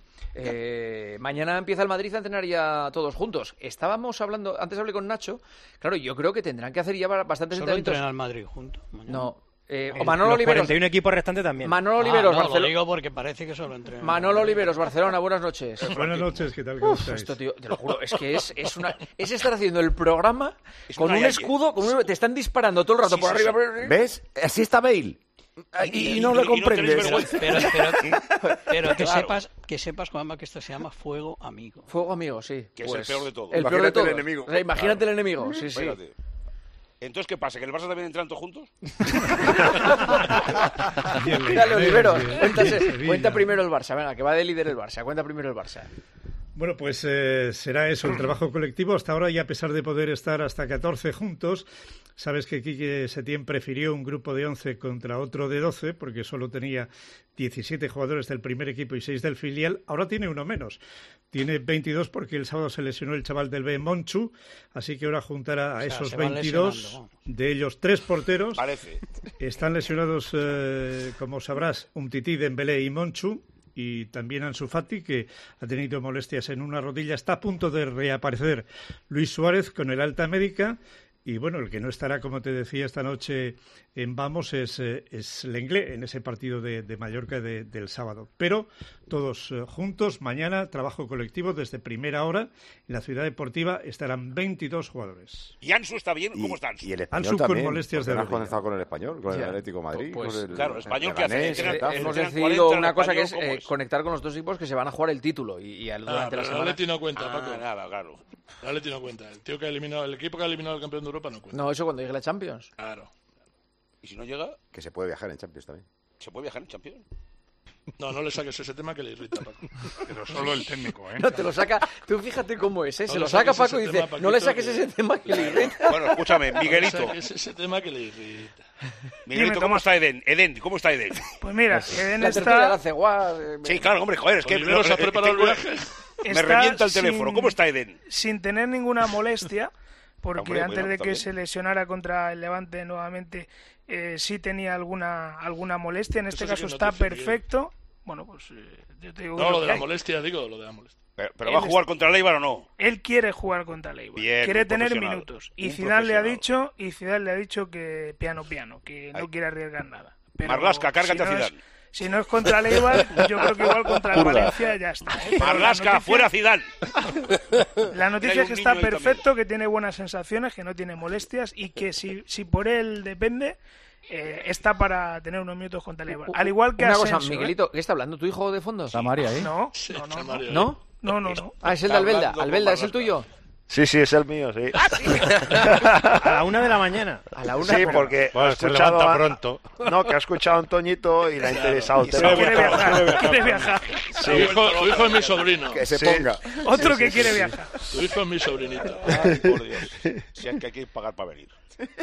Eh, mañana empieza el Madrid a entrenar ya todos juntos. Estábamos hablando, antes hablé con Nacho, claro, yo creo que tendrán que hacer ya bastantes Solo entrenamientos. entrena al Madrid juntos. mañana. No. Eh, o El- Manolo los Oliveros. cuarenta y uno equipos restantes también. Manolo Ah, Oliveros, no, lo Barcelona. digo porque parece que solo entrena. Manolo Oliveros, Barcelona, buenas noches. Buenas noches, ¿qué tal? ¿Cómo Uf, estáis? esto, tío, te lo juro, es que es, es una es estar haciendo el programa Es con una un yaye. escudo, con un- te están disparando todo el rato Sí, por sí, arriba. sí. por arriba. ¿Ves? Así está Bale. Y, y no lo y no tenéis comprendes. vergüenza. Pero, pero, pero que Claro. sepas, que sepas, Juanma, que esto se llama fuego amigo. Fuego amigo, sí. Que es Pues, el peor de todo. El peor de Imagínate todo. el enemigo. O sea, imagínate Claro. el enemigo, sí, sí. Espérate. Entonces, ¿qué pasa? ¿Que el Barça también entran todos juntos? Dale, Oliveros, Bien, cuéntase- Sevilla. cuenta primero el Barça, venga, que va de líder el Barça, cuenta primero el Barça. Bueno, pues eh, será eso, el trabajo colectivo. Hasta ahora, y a pesar de poder estar hasta catorce juntos, sabes que Quique Setién prefirió un grupo de once contra otro de doce, porque solo tenía diecisiete jugadores del primer equipo y seis del filial. Ahora tiene uno menos. Tiene veintidós porque el sábado se lesionó el chaval del B, Monchu, así que ahora juntará a O sea, esos se van veintidós, lesionando, vamos. de ellos tres porteros. Parece. Están lesionados, eh, como sabrás, Umtiti, Dembélé y Monchu, y también Ansu Fati, que ha tenido molestias en una rodilla. Está a punto de reaparecer Luis Suárez con el alta médica. Y bueno, el que no estará, como te decía, esta noche en Vamos es, eh, es Lenglet, en ese partido de, de Mallorca de- del sábado. Pero todos eh, juntos, mañana, trabajo colectivo desde primera hora. En la Ciudad Deportiva estarán veintidós jugadores. ¿Y Ansu está bien? ¿Cómo está Ansu? Y el español Ansu con también. molestias porque de no has rodilla. comenzado con el español, con el Ya. Atlético de Madrid. Pues, con el, claro, español el que hace, Leganés, entrena- el Getafe. Hemos Eran decidido cuarenta, una cosa que es español, ¿cómo eh, es? conectar con los dos equipos que se van a jugar el título y, y al- Ah, durante pero la el semana. Atleti no cuenta, Paco. Ah, nada, claro. El Atleti no cuenta. El tío que ha eliminado, el equipo que ha eliminado al campeón de Europa no cuenta. No, eso cuando llegue la Champions. Claro. ¿Y si no llega? Que se puede viajar en Champions también. ¿Se puede viajar en Champions? No, no le saques ese tema que le irrita, Paco. Pero solo el técnico, ¿eh? No, te lo saca. Tú fíjate cómo es, ¿eh? Se No lo le saca saques Paco y ese dice: tema, no le Paquito, saques que- ese tema que le irrita. Bueno, escúchame, Miguelito. No le saques ese tema que le irrita. Miguelito, ¿cómo Tomás. está Eden? Eden, ¿cómo está Eden? Pues mira, Eden La tertulia está, la hace guau. eh, Sí, claro, hombre, joder, es que... Oliveros ha eh, preparado el tengo- viaje. Me está revienta el sin- teléfono. ¿Cómo está Eden? sin tener ninguna molestia, porque Hombre, antes bueno, de que también. se lesionara contra el Levante nuevamente, eh, sí tenía alguna alguna molestia. En este Eso sí caso que está noticia, Miguel. perfecto. Bueno, pues eh, yo te digo No, lo lo que de la hay. molestia, digo, lo de la molestia. ¿Pero, pero Él va a jugar es- contra el Eibar o no? Él quiere jugar contra Leibar, Bien, quiere un tener profesional, minutos. Y un Zidane le ha profesional. dicho, y Zidane le ha dicho que piano piano, que no Ay. quiere arriesgar nada. Pero Marlaska, cárgate si a no es- Zidane. Si no es contra el Eibar, yo creo que igual contra el Purga. Valencia ya está. ¿eh? Pero la Marlaska, noticia- fuera Zidane. La Hay noticia un es que está niño ahí perfecto, que tiene buenas sensaciones, que no tiene molestias y que si, si por él depende, eh, está para tener unos minutos contra el Eibar. Al igual que Una Asensio, cosa, Miguelito, ¿qué está hablando? ¿Tu hijo de fondo? Está María ahí. ¿eh? No, Sí, no, no, está no. Mario ahí. ¿No? No, no, no. Ah, es el de Está Albelda. hablando con Albelda, ¿es el Marlaska. tuyo? Sí, sí, es el mío, sí. A la una de la mañana. A la una. Sí, porque Bueno, ha se escuchado levanta a- pronto. No, que ha escuchado a Antoñito y le ha interesado el Y tema. quiere viajar, quiere viajar. Tu, hijo, tu hijo es mi sobrino. Que se Sí. ponga. Otro Sí, que sí, quiere sí, sí. viajar. Tu hijo es mi sobrinito. Ay, por Dios. Si es que hay que pagar para venir.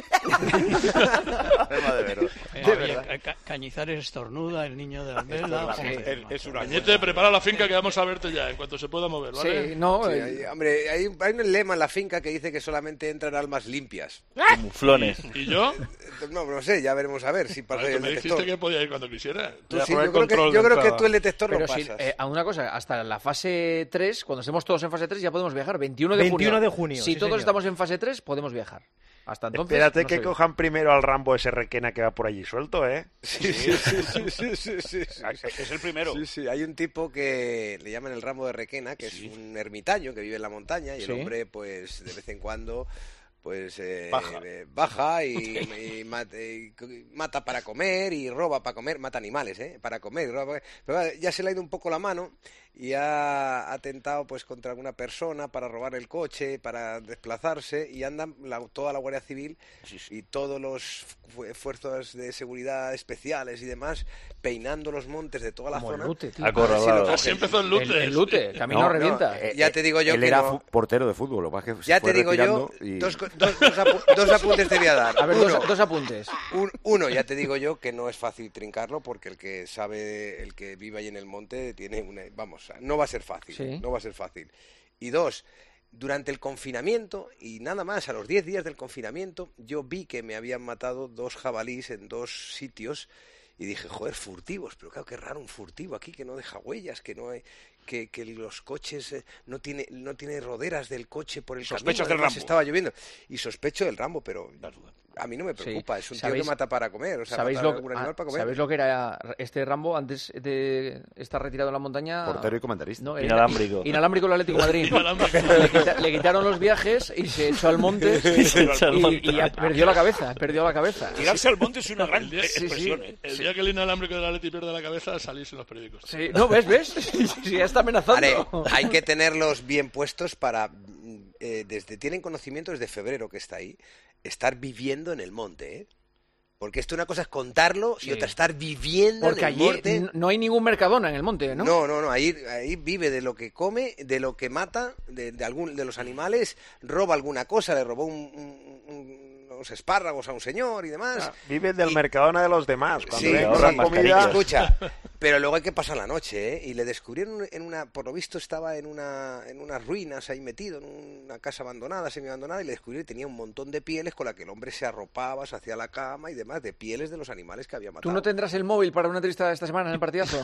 Tema de veros. Eh, De oye, verdad. Ca- Cañizares estornuda, el niño de la vela. Sí, joder, es- es una Cañete, prepara la finca que vamos a verte ya en cuanto se pueda mover, ¿vale? Sí, no, Sí, eh, hay- hombre, hay, un- hay un lema en la finca que dice que solamente entran almas limpias. Muflones. ¿Y yo? No, no sé, ya veremos a ver si pasa Vale, tú el me dijiste detector. que podía ir cuando quisiera. Tú Ya sí, por el yo creo, que, control yo de creo que entrada. tú el detector pero lo si, pasas. eh, a una cosa, hasta la fase tres, cuando estemos todos en fase tres, ya podemos viajar. veintiuno de veintiuno junio. de junio, Si sí, todos señor. estamos en fase tres, podemos viajar. Hasta entonces. Espérate no que sé. cojan primero al Rambo ese requena que va por allí suelto, ¿eh? Sí, sí, sí, sí, sí, sí, sí, sí. Es el primero. Sí, sí, hay un tipo que le llaman el Rambo de Requena, que Sí. es un ermitaño que vive en la montaña y Sí. el hombre, pues, de vez en cuando, pues, eh, Baja. eh, baja y, y mat- y mata para comer y roba para comer, mata animales, ¿eh? Para comer y roba para comer. Pero vale, ya se le ha ido un poco la mano y ha atentado, pues, contra alguna persona para robar el coche, para desplazarse y andan la- toda la Guardia Civil y todos los fu- fuerzas de seguridad especiales y demás peinando los montes de toda la Como el zona. Lute, tío. A ver si lo Acorralado. cogen. Así empezó el Lute. El, el Lute, camino No, revienta. Eh, ya te digo yo Él que era no. fu- portero de fútbol, lo que pasa es que se Ya fue te digo yo, retirando y- dos, co- dos- dos apu- dos apuntes te voy a dar. A ver, Uno, dos, dos apuntes. un- uno, ya te digo yo que no es fácil trincarlo porque el que sabe, el que vive ahí en el monte tiene una, vamos, no va a ser fácil, Sí. no va a ser fácil. Y dos, durante el confinamiento y nada más, a los diez días del confinamiento, yo vi que me habían matado dos jabalís en dos sitios y dije, joder, furtivos, pero claro, qué raro un furtivo aquí que no deja huellas, que no hay, que, que los coches eh, no tiene no tiene roderas del coche por el Sospechas camino, del además Rambo. estaba lloviendo y sospecho del Rambo, pero a mí no me preocupa, Sí. es un tío ¿Sabéis- que mata para comer, o sea, ¿Sabéis mata lo, algún animal ah, para comer. ¿Sabéis lo que era este Rambo antes de estar retirado en la montaña? Portero y comentarista. No, era Inalámbrico. Inalámbrico el Atlético de Madrid. Inalámbrico. le, quita- le quitaron los viajes y se echó al monte Y se echó al y- monte. y ya perdió la cabeza, perdió la cabeza. Tirarse al monte es una gran El día- sí, expresión, sí. ¿eh? El día que el inalámbrico del Atleti pierde la cabeza, salís en los periódicos. Sí, no, ¿ves? ¿Ves? Sí, ya está amenazando. Vale, hay que tenerlos bien puestos para, mm, eh, desde tienen conocimiento desde febrero que está ahí, estar viviendo en el monte, ¿eh? Porque esto una cosa es contarlo y Sí. otra estar viviendo Porque en el allí monte. n- no hay ningún Mercadona en el monte, ¿no? No, no, no, ahí, ahí vive de lo que come, de lo que mata, de, de algún de los animales, roba alguna cosa, le robó un, un- un- unos espárragos a un señor y demás. Vive del Mercadona de los demás. Cuando Sí, le sí, ahorran comida... escucha, pero luego hay que pasar la noche, ¿eh? Y le descubrieron en una, por lo visto estaba en una, en unas ruinas ahí metido, en una casa abandonada, semi abandonada, y le descubrieron que tenía un montón de pieles con la que el hombre se arropaba, se hacía la cama y demás, de pieles de los animales que había matado. ¿Tú no tendrás el móvil para una entrevista esta semana en el partidazo?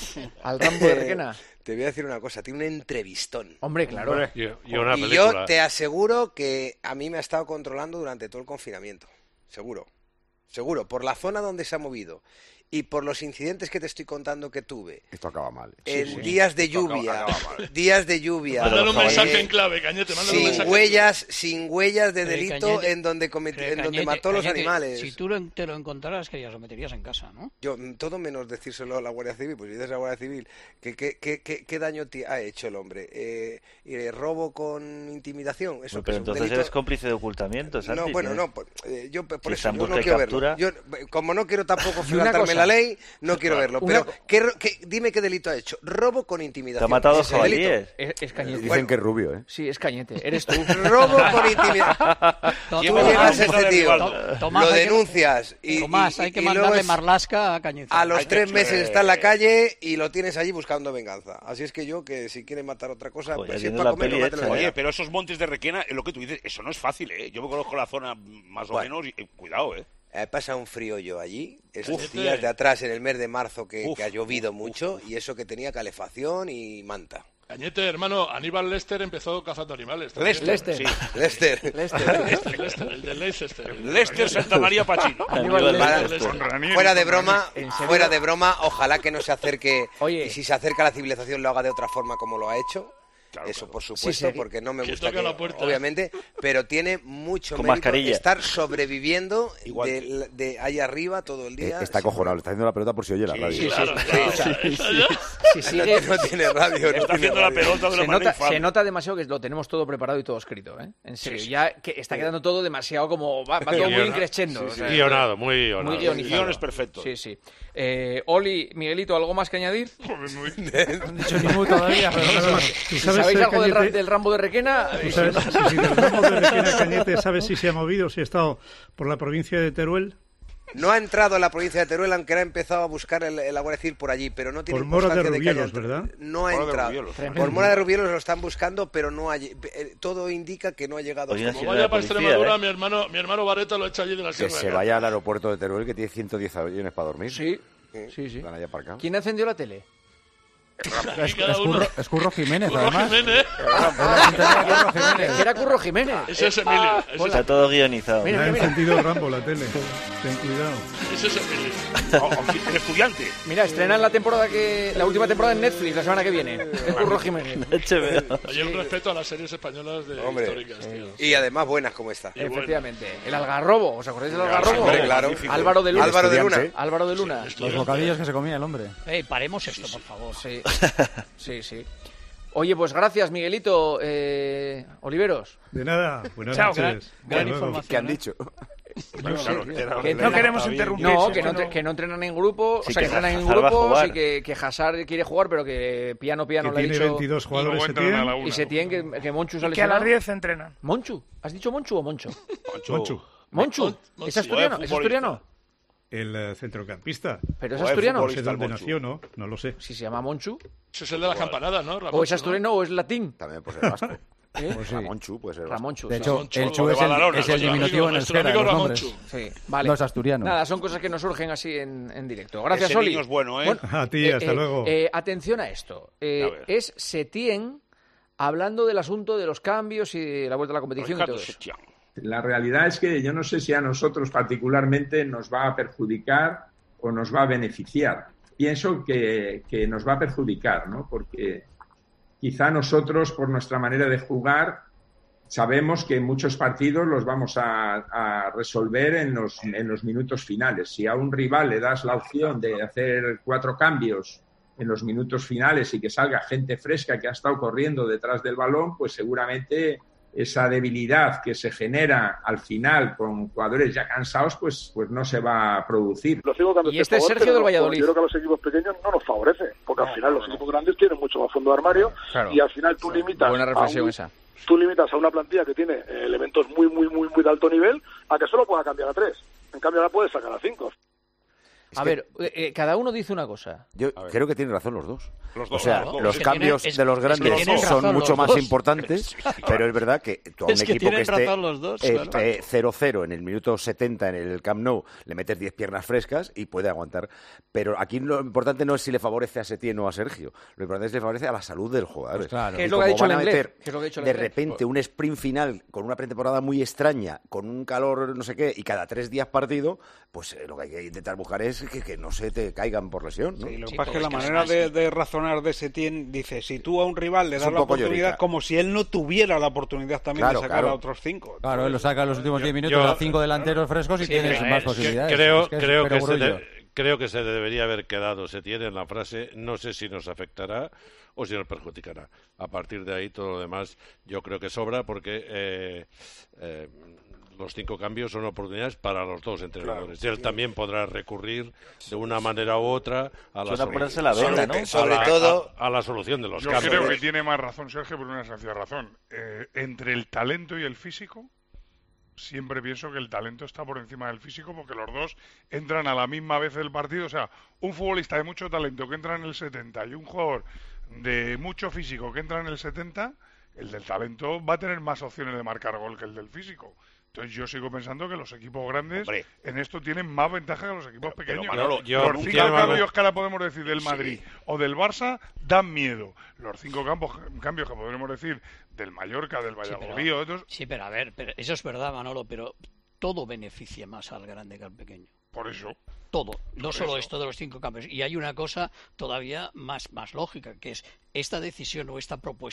Al Rambo de Requena. Te voy a decir una cosa, tiene un entrevistón. Hombre, claro. Y, y una Y película. yo te aseguro que a mí me ha estado controlando durante todo el confinamiento. Seguro. Seguro. Por la zona donde se ha movido. Y por los incidentes que te estoy contando que tuve. Esto acaba mal. En Sí, sí. días de Esto acaba- lluvia. acaba mal. Días de lluvia. Mándale un eh, mensaje en clave, Cañete, mándale un sin mensaje. huellas, sin huellas de Eh, delito Cañete, en donde cometi- Eh, en donde Cañete, mató los Cañete, animales. Si tú lo- te lo encontraras, que ya lo meterías en casa, ¿no? Yo, mm, todo menos decírselo a la Guardia Civil, pues si dices a la Guardia Civil, ¿qué, qué, qué, qué, qué daño ti- ha hecho el hombre? Eh, eh, ¿Robo con intimidación? Eso Bueno, que pero es un entonces delito. eres cómplice de ocultamiento, Santi. No, bueno, tienes- no, pues, eh, yo por Si eso están yo no busca y quiero captura. verlo. Yo, como no quiero tampoco Y una saltarme cosa. la ley, no quiero verlo. Una- Pero, ¿qué, ro- qué- dime qué delito ha hecho. Robo con intimidación. Te ha matado Ese delito. jabalíes. Es, es Cañete. Dicen que es rubio, ¿eh? Sí, es Cañete. Eres tú. Robo con intimidación. Tú Tomás, llegas a este Tomás, tío, Tomás, Tomás, lo hay que- denuncias y, Tomás, y- hay que y luego mandarle es- marlasca a Cañete. a los Hay que- tres meses eh, está en la calle y lo tienes allí buscando venganza. Así es que yo, que si quiere matar otra cosa, Joder, pues si ya es tienes para la comer, peli mátelo hecha, ya. Oye, pero esos montes de Requena, lo que tú dices, eso no es fácil, ¿eh? Yo me conozco la zona más o Bueno. menos y eh, cuidado, ¿eh? He pasado un frío yo allí, estos Uf. días de atrás, en el mes de marzo, que, Uf, que ha llovido uf, mucho, y eso que tenía calefacción y manta. Cañete, hermano, Aníbal Lester empezó cazando animales. también. Lester, Lester. sí. Lester. Lester. Lester, Lester, el de Leicester. Lester Santa María Pachino. Aníbal Aníbal Lester. Lester. Con Ranieri, Fuera de con broma, ¿En serio? fuera de broma, ojalá que no se acerque, Oye. y si se acerca a la civilización lo haga de otra forma como lo ha hecho, Claro, eso claro. por supuesto, Sí, sí. porque no me Que gusta toque que, la puerta. obviamente, pero tiene mucho Con mérito mascarilla. estar sobreviviendo Igual de, de ahí arriba todo el Eh, día. está acojonado, le está haciendo la pelota por si oye la Sí, radio. sí, claro, Sí, claro. sí, Eso sí. ya. Si sigue, No tiene radio, no Está tiene haciendo la radio. pelota de una se, manera nota, infame. se nota demasiado que lo tenemos todo preparado y todo escrito, ¿eh? En serio, Sí, sí. ya que está quedando todo demasiado como... Va, va todo muy Guiona- increscendo. sí, o sí. sea, Guionado, muy guionado. Muy guionizado. Guiones perfectos. Sí, sí. Eh, Oli, Miguelito, ¿algo más que añadir? No han dicho ni mu todavía, pero nada más. ¿Tú Si sabes, sabéis eh, algo del, ra- Cañete? del Rambo de Requena... ¿Tú eh, sabes, si sí, no- sí, del Rambo de Requena, Cañete, ¿sabes si se ha movido, si ha estado por la provincia de Teruel? No ha entrado a la provincia de Teruel, aunque ha empezado a buscar el, el Guardia Civil por allí, pero no tiene Por Mora de constancia que haya Rubielos, entrado. ¿verdad? No ha Mora de entrado. Rubielos. Por Mora de Rubielos lo están buscando, pero no ha, lle- eh, todo indica que no ha llegado. Oye, hasta sí, Como ahora. vaya para policía, Extremadura, ¿eh? mi hermano mi hermano Barreto lo echa allí de la Que sierra. se vaya al aeropuerto de Teruel, que tiene ciento diez aviones para dormir. Sí, sí, sí. Están ahí aparcados. ¿Quién encendió la tele? Y cada uno. Escurro, Escurro Jiménez, Curro además. Jiménez. Que era Curro Jiménez. Ese es Emilio. Ese es- Está todo guionizado. Mira, Le ha mira, mira. encendido Rambo la tele. Ten cuidado. Ese es Emilio. O- o- El estudiante. Mira, estrenan la temporada que la última temporada en Netflix la semana que viene. De Curro Jiménez. H B O. Oye, un respeto a las series españolas de Hombre. históricas, tío. Y además buenas como esta. Y bueno. Efectivamente. El Algarrobo, ¿os acordáis del Claro, Algarrobo? hombre, claro. Álvaro de Luna. Álvaro de Luna. Álvaro de Luna. Los bocadillos que se comía el hombre. Ey, paremos esto, por favor. Sí, sí, sí. Oye, pues gracias, Miguelito. Eh, Oliveros. De nada, buenas Chao. noches. Gran, Hasta gran luego. información. ¿Qué han ¿eh? dicho? Bueno, claro, era- Que No queremos está bien. interrumpir. No, sí, que no, no- tre- que no entrenan en grupo, Sí, o sea, que que entrenan en Hazard va a grupos jugar. y que, que Hazard quiere jugar, pero que piano piano Que le ha tiene dicho... veintidós Y jugadores luego se entran a la tiene. una. Y se tiene que, que Monchu se ha Y que a las lesionado. diez entrenan. ¿Monchu? ¿Has dicho Monchu o Moncho? Monchu, ¿Monchu? Mon- Mon- ¿Es asturiano? Joder, ¿Es asturiano? el eh, centrocampista. ¿Pero es Joder, asturiano? No sé futbolista, dónde Monchu. nació, ¿no? No lo sé. Si se llama Monchu. Ese es el de las campanadas, ¿no? O Ramón, es asturiano o es latín. También puede ser vasco. ¿Eh? Pues Ramonchu puede ser vasco. Ramonchu. De sí. hecho, Ramonchu, el lo Chu de es el, Badalona, es el nuestro diminutivo en amigo- euskera, nuestro los amigo nombres. Ramonchu. Sí, vale. No es asturiano. Nada, son cosas que nos surgen así en, en directo. Gracias, Ese Oli. niño es bueno, ¿eh? A ti, hasta luego. eh, atención a esto. Eh, A ver. es Setién hablando del asunto de los cambios y de la vuelta a la competición y Ricardo todo eso. Setién. La realidad es que yo no sé si a nosotros particularmente nos va a perjudicar o nos va a beneficiar. Pienso que, que nos va a perjudicar, ¿no? Porque quizá nosotros, por nuestra manera de jugar, sabemos que muchos partidos los vamos a, a resolver en los, en los minutos finales. Si a un rival le das la opción de hacer cuatro cambios en los minutos finales y que salga gente fresca que ha estado corriendo detrás del balón, pues seguramente esa debilidad que se genera al final con jugadores ya cansados, pues, pues no se va a producir. Los cinco cambios Y te este es favorecen, Sergio del pero Valladolid. Yo creo que a los equipos pequeños no nos favorece, porque al final los equipos grandes tienen mucho más fondo de armario Claro. y al final tú limitas Buena a reflexión un- esa. tú limitas a una plantilla que tiene eh, elementos muy, muy, muy, muy de alto nivel a que solo pueda cambiar a tres. En cambio ahora puedes sacar a cinco. A ver, eh, eh, cada uno dice una cosa. Yo creo que tienen razón los dos. Los O dos, sea, los dos. los Es que cambios tienen- es- de los es que grandes tienen son razón mucho los más dos. importantes, pero es verdad que tú a un Es que equipo que tienen esté razón los dos, eh, claro. eh, cero cero en el minuto setenta en el Camp Nou, le metes diez piernas frescas y puede aguantar. Pero aquí lo importante no es si le favorece a Setién o a Sergio, lo importante es si le favorece a la salud del jugador. Pues claro. Que es Y lo que ha como dicho van a el inglés, meter que es lo que ha dicho el de inglés. repente un sprint final con una pretemporada muy extraña, con un calor no sé qué, y cada tres días partido, pues eh, lo que hay que intentar buscar es que, que no se te caigan por lesión, ¿no? Sí, lo que Sí, pasa es que pero la es que manera además- de, de razonar de Setién dice, si tú a un rival le Es das un la poco oportunidad, llorica. como si él no tuviera la oportunidad también Claro, de sacar claro. a otros cinco. Claro, él lo saca en los últimos Yo- diez minutos yo- a cinco delanteros frescos y Sí, tienes pero más es que posibilidades. Creo, Es que es creo, que se perogrullo. de- creo que se debería haber quedado se tiene en la frase, no sé si nos afectará o si nos perjudicará. A partir de ahí, todo lo demás yo creo que sobra porque eh, eh, los cinco cambios son oportunidades para los dos entrenadores. Y él también podrá recurrir de una manera u otra a la, Suena solu- ponerse la venda, sobre- ¿no? a Sobre la- todo- a, a la solución de los Yo cambios. creo que tiene más razón Sergio por una sencilla razón. Eh, entre el talento y el físico, siempre pienso que el talento está por encima del físico porque los dos entran a la misma vez del partido. O sea, un futbolista de mucho talento que entra en el setenta y un jugador de mucho físico que entra en el setenta, el del talento va a tener más opciones de marcar gol que el del físico. Entonces yo sigo pensando que los equipos grandes Hombre. en esto tienen más ventaja que los equipos pero, pequeños. Manolo, los yo- cinco tiene más cambios ven- que ahora podemos decir del Sí. Madrid o del Barça dan miedo. Los cinco campos, cambios que podremos decir del Mallorca, del Sí, pero- Valladolid o de otros, Sí, pero a ver, pero eso es verdad, Manolo, pero todo beneficia más al grande que al pequeño. por eso. Todo, no Por solo eso. esto de los cinco cambios. Y hay una cosa todavía más, más lógica, que es esta decisión o esta propuesta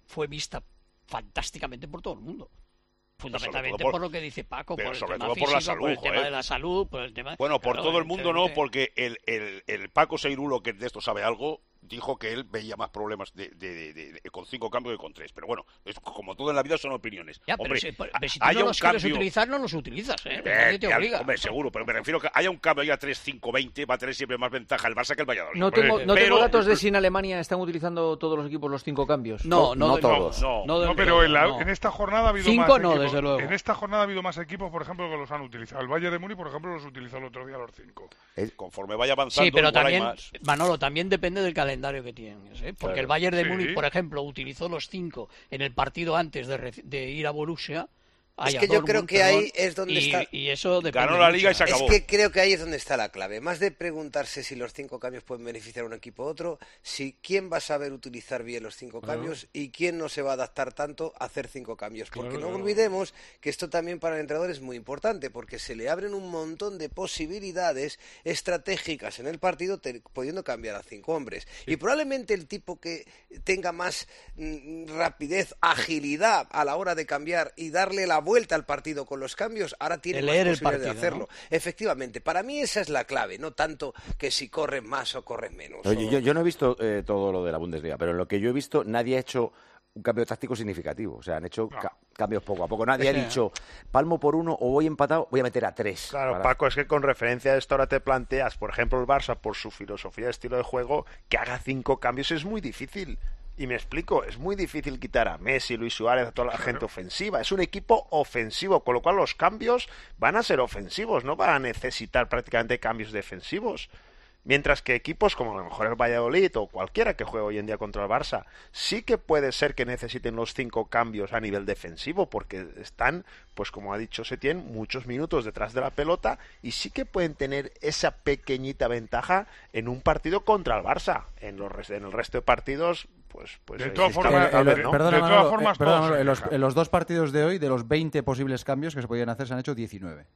fue vista fantásticamente por todo el mundo. Fundamentalmente por, por lo que dice Paco, por el sobre tema todo físico, por la salud, por el tema joder. de la salud, por el tema... Bueno, por claro, todo el mundo no, evidentemente. porque el, el, el Paco Seirulo, que de esto sabe algo, dijo que él veía más problemas de, de, de, de- con cinco cambios que con tres. Pero bueno, es, como todo en la vida son opiniones. Ya, Hombre, pero, si, pero, pero si tú haya no un los quieres cambio... utilizar, no los utilizas, ¿eh? Eh, Nadie te ya, obliga. hombre, seguro, pero me refiero a que haya un cambio ya tres cinco veinte, va a tener siempre más ventaja el Barça que el Valladolid. No tengo, no Pero- tengo datos de si en Alemania están utilizando todos los equipos los cinco cambios. No, no, no de- todos. No, No, no, del pero todo, en, la- no. en esta jornada ha habido Cinco más no, equipos. desde luego. En esta jornada ha habido más equipos, por ejemplo, que los han utilizado. El Bayern de Múnich, por ejemplo, los utilizó el otro día los cinco. Conforme vaya avanzando, Sí, pero igual hay también, más. Manolo, también depende del calendario que tienes, ¿eh? Porque Claro. el Bayern de Sí. Múnich, por ejemplo, utilizó los cinco en el partido antes de, reci- de ir a Borussia. Es ay, a que yo Dortmund, creo que perdón, ahí es donde y, está... y eso depende Ganó la mucho. Liga y se acabó. Es que creo que ahí es donde está la clave. Más de preguntarse si los cinco cambios pueden beneficiar a un equipo u otro, si quién va a saber utilizar bien los cinco Claro. cambios y quién no se va a adaptar tanto a hacer cinco cambios. Porque Claro, no claro. olvidemos que esto también para el entrenador es muy importante, porque se le abren un montón de posibilidades estratégicas en el partido, te- pudiendo cambiar a cinco hombres. Y probablemente el tipo que tenga más mm, rapidez, agilidad a la hora de cambiar y darle la vuelta al partido con los cambios, ahora tiene De más leer el posibilidades de partido, hacerlo. Efectivamente, para mí esa es la clave, no tanto que si corren más o corren menos. Oye, o- yo, yo no he visto eh, todo lo de la Bundesliga, pero en lo que yo he visto nadie ha hecho un cambio táctico significativo. O sea, han hecho ca- cambios poco a poco. Nadie ha Sí. dicho, palmo por uno o voy empatado, voy a meter a tres. Claro, Para- Paco, es que con referencia a esto ahora te planteas, por ejemplo, el Barça, por su filosofía de estilo de juego, que haga cinco cambios es muy difícil. Y me explico, es muy difícil quitar a Messi, Luis Suárez, a toda la gente ofensiva. Es un equipo ofensivo, con lo cual los cambios van a ser ofensivos, no van a necesitar prácticamente cambios defensivos. Mientras que equipos como a lo mejor el Valladolid o cualquiera que juegue hoy en día contra el Barça, sí que puede ser que necesiten los cinco cambios a nivel defensivo, porque están, pues como ha dicho Setién, muchos minutos detrás de la pelota y sí que pueden tener esa pequeñita ventaja en un partido contra el Barça. En, los, res- en el resto de partidos, pues... pues De es todas formas, discutible, eh, ¿no? Perdona, de Manolo, todas formas, eh, perdona, todos Manolo, se en, los, quejan. en los dos partidos de hoy, de los veinte posibles cambios que se podían hacer, se han hecho diecinueve.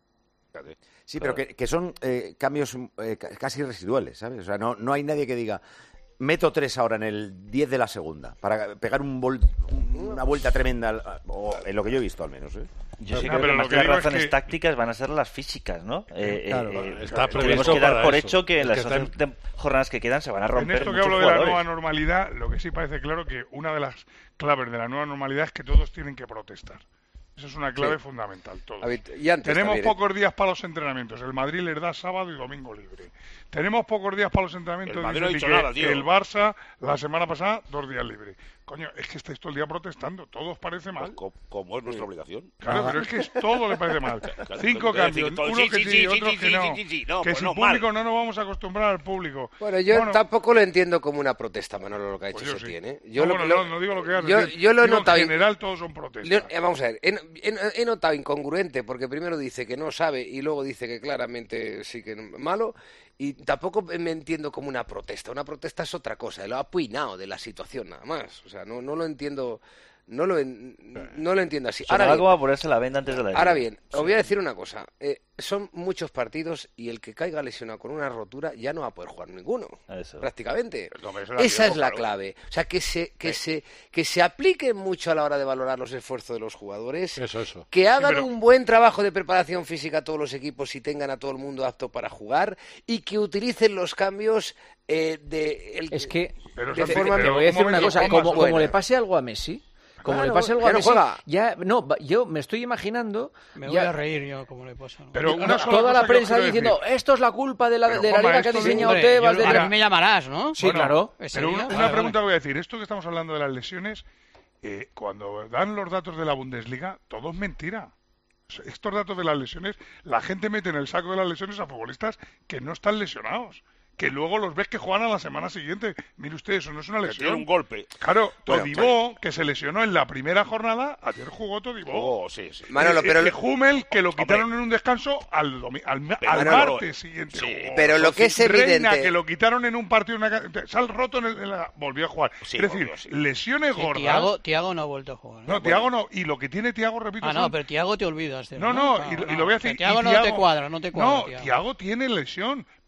Sí, pero que, que son eh, cambios eh, ca- casi residuales, ¿sabes? O sea, no, no hay nadie que diga, meto tres ahora en el diez de la segunda, para pegar un vol- una vuelta tremenda, al- o en lo que yo he visto al menos, ¿eh? Yo sí No, creo pero que lo más que que las digo es razones que- tácticas van a ser las físicas, ¿no? Eh, Claro, eh, está tenemos previsto que dar para por eso. hecho que Es las que está en- otras tem- jornadas que quedan se van a En romper esto que muchos hablo de la jugadores. nueva normalidad, lo que sí parece claro que una de las claves de la nueva normalidad es que todos tienen que protestar. Esa es una clave Sí. fundamental, todos. Habit- y antes Tenemos también, ¿eh? pocos días para los entrenamientos. El Madrid les da sábado y domingo libre. Tenemos pocos días para los entrenamientos. El Madrid dice no ha dicho que nada, tío. El Barça, la semana pasada, dos días libres. Coño, es que estáis todo el día protestando. Todo os parece mal. Co- Como es nuestra obligación. Claro, pero es que es- todo le parece mal. Claro, Cinco pero decir cambios, que todo- uno sí, que sí, sí, sí, otro sí, que sí, no. sí, sí, no, que pues sin no, público mal. no nos vamos a acostumbrar al público. Bueno, yo Bueno, tampoco lo entiendo como una protesta, Manolo, lo que ha hecho Pues yo sí. Setién, ¿eh? No, lo- bueno, lo- no, no digo lo que hagas, yo, decir, yo lo he digo, notado... en general todos son protestas. Leo- eh, vamos a ver, he, he- he notado incongruente porque primero dice que no sabe y luego dice que claramente sí que es malo y tampoco me entiendo como una protesta. Una protesta es otra cosa, lo ha apuinado de la situación nada más. O sea, no, no lo entiendo, no lo, en- no lo entiendo así. Sonaba Ahora bien, como a ponerse la venda antes de la ahora herida. bien, os voy a decir una cosa. eh, son muchos partidos y el que caiga lesionado con una rotura ya no va a poder jugar ninguno, Eso. prácticamente. No, pero eso Esa era es viejo, la claro. clave. O sea, que se, que se, que se aplique mucho a la hora de valorar los esfuerzos de los jugadores. Eso, eso. Que hagan pero- un buen trabajo de preparación física todos los equipos y tengan a todo el mundo apto para jugar y que utilicen los cambios eh, de el- Es que Pero, de Santi, forma pero te voy a decir un una momento, cosa, ¿cómo como, es como buena? le pase algo a Messi, como Claro, le pase algo ya a no Messi, juega. ya no, va- yo me estoy imaginando Me voy ya- a reír yo, como le pasa. ¿no? Pero no, una sola toda cosa la que os prensa quiero diciendo decir. esto es la culpa de la, Pero, de la Juanma, liga que ha esto de- diseñado Hombre, Tebas. yo- de a la- mí me llamarás, ¿no? Sí, claro. Ese Pero día, una, vale, una vale. pregunta que voy a decir. Esto que estamos hablando de las lesiones, eh, cuando dan los datos de la Bundesliga, todo es mentira. O sea, estos datos de las lesiones, la gente mete en el saco de las lesiones a futbolistas que no están lesionados. Que luego los ves que juegan a la semana siguiente. Mire usted, eso no es una Que lesión. tiene un golpe. Claro, Bueno, Todibó, que se lesionó en la primera jornada, ayer jugó Todibó. Oh, sí, sí. Manolo, Eh, pero eh, lo- Hummel, que lo quitaron en un descanso al, domi- al, ma- Pero al Manolo, martes siguiente. sí, Oh, pero lo que es Reina, evidente- que lo quitaron en un partido, una, ca- sal roto en, el- en la, volvió a jugar. Sí, es decir, volvió, sí. lesiones Sí, gordas. Tiago, Tiago no ha vuelto a jugar. ¿eh? No, Tiago no. Y lo que tiene Tiago, repito, Ah, no, son- pero Tiago te olvidas. de él, No, no, Claro, y, lo- y no. lo voy a O sea, decir. Tiago y no te cuadra, no te cuadra. No, Thiago. Tiago tiene lesión,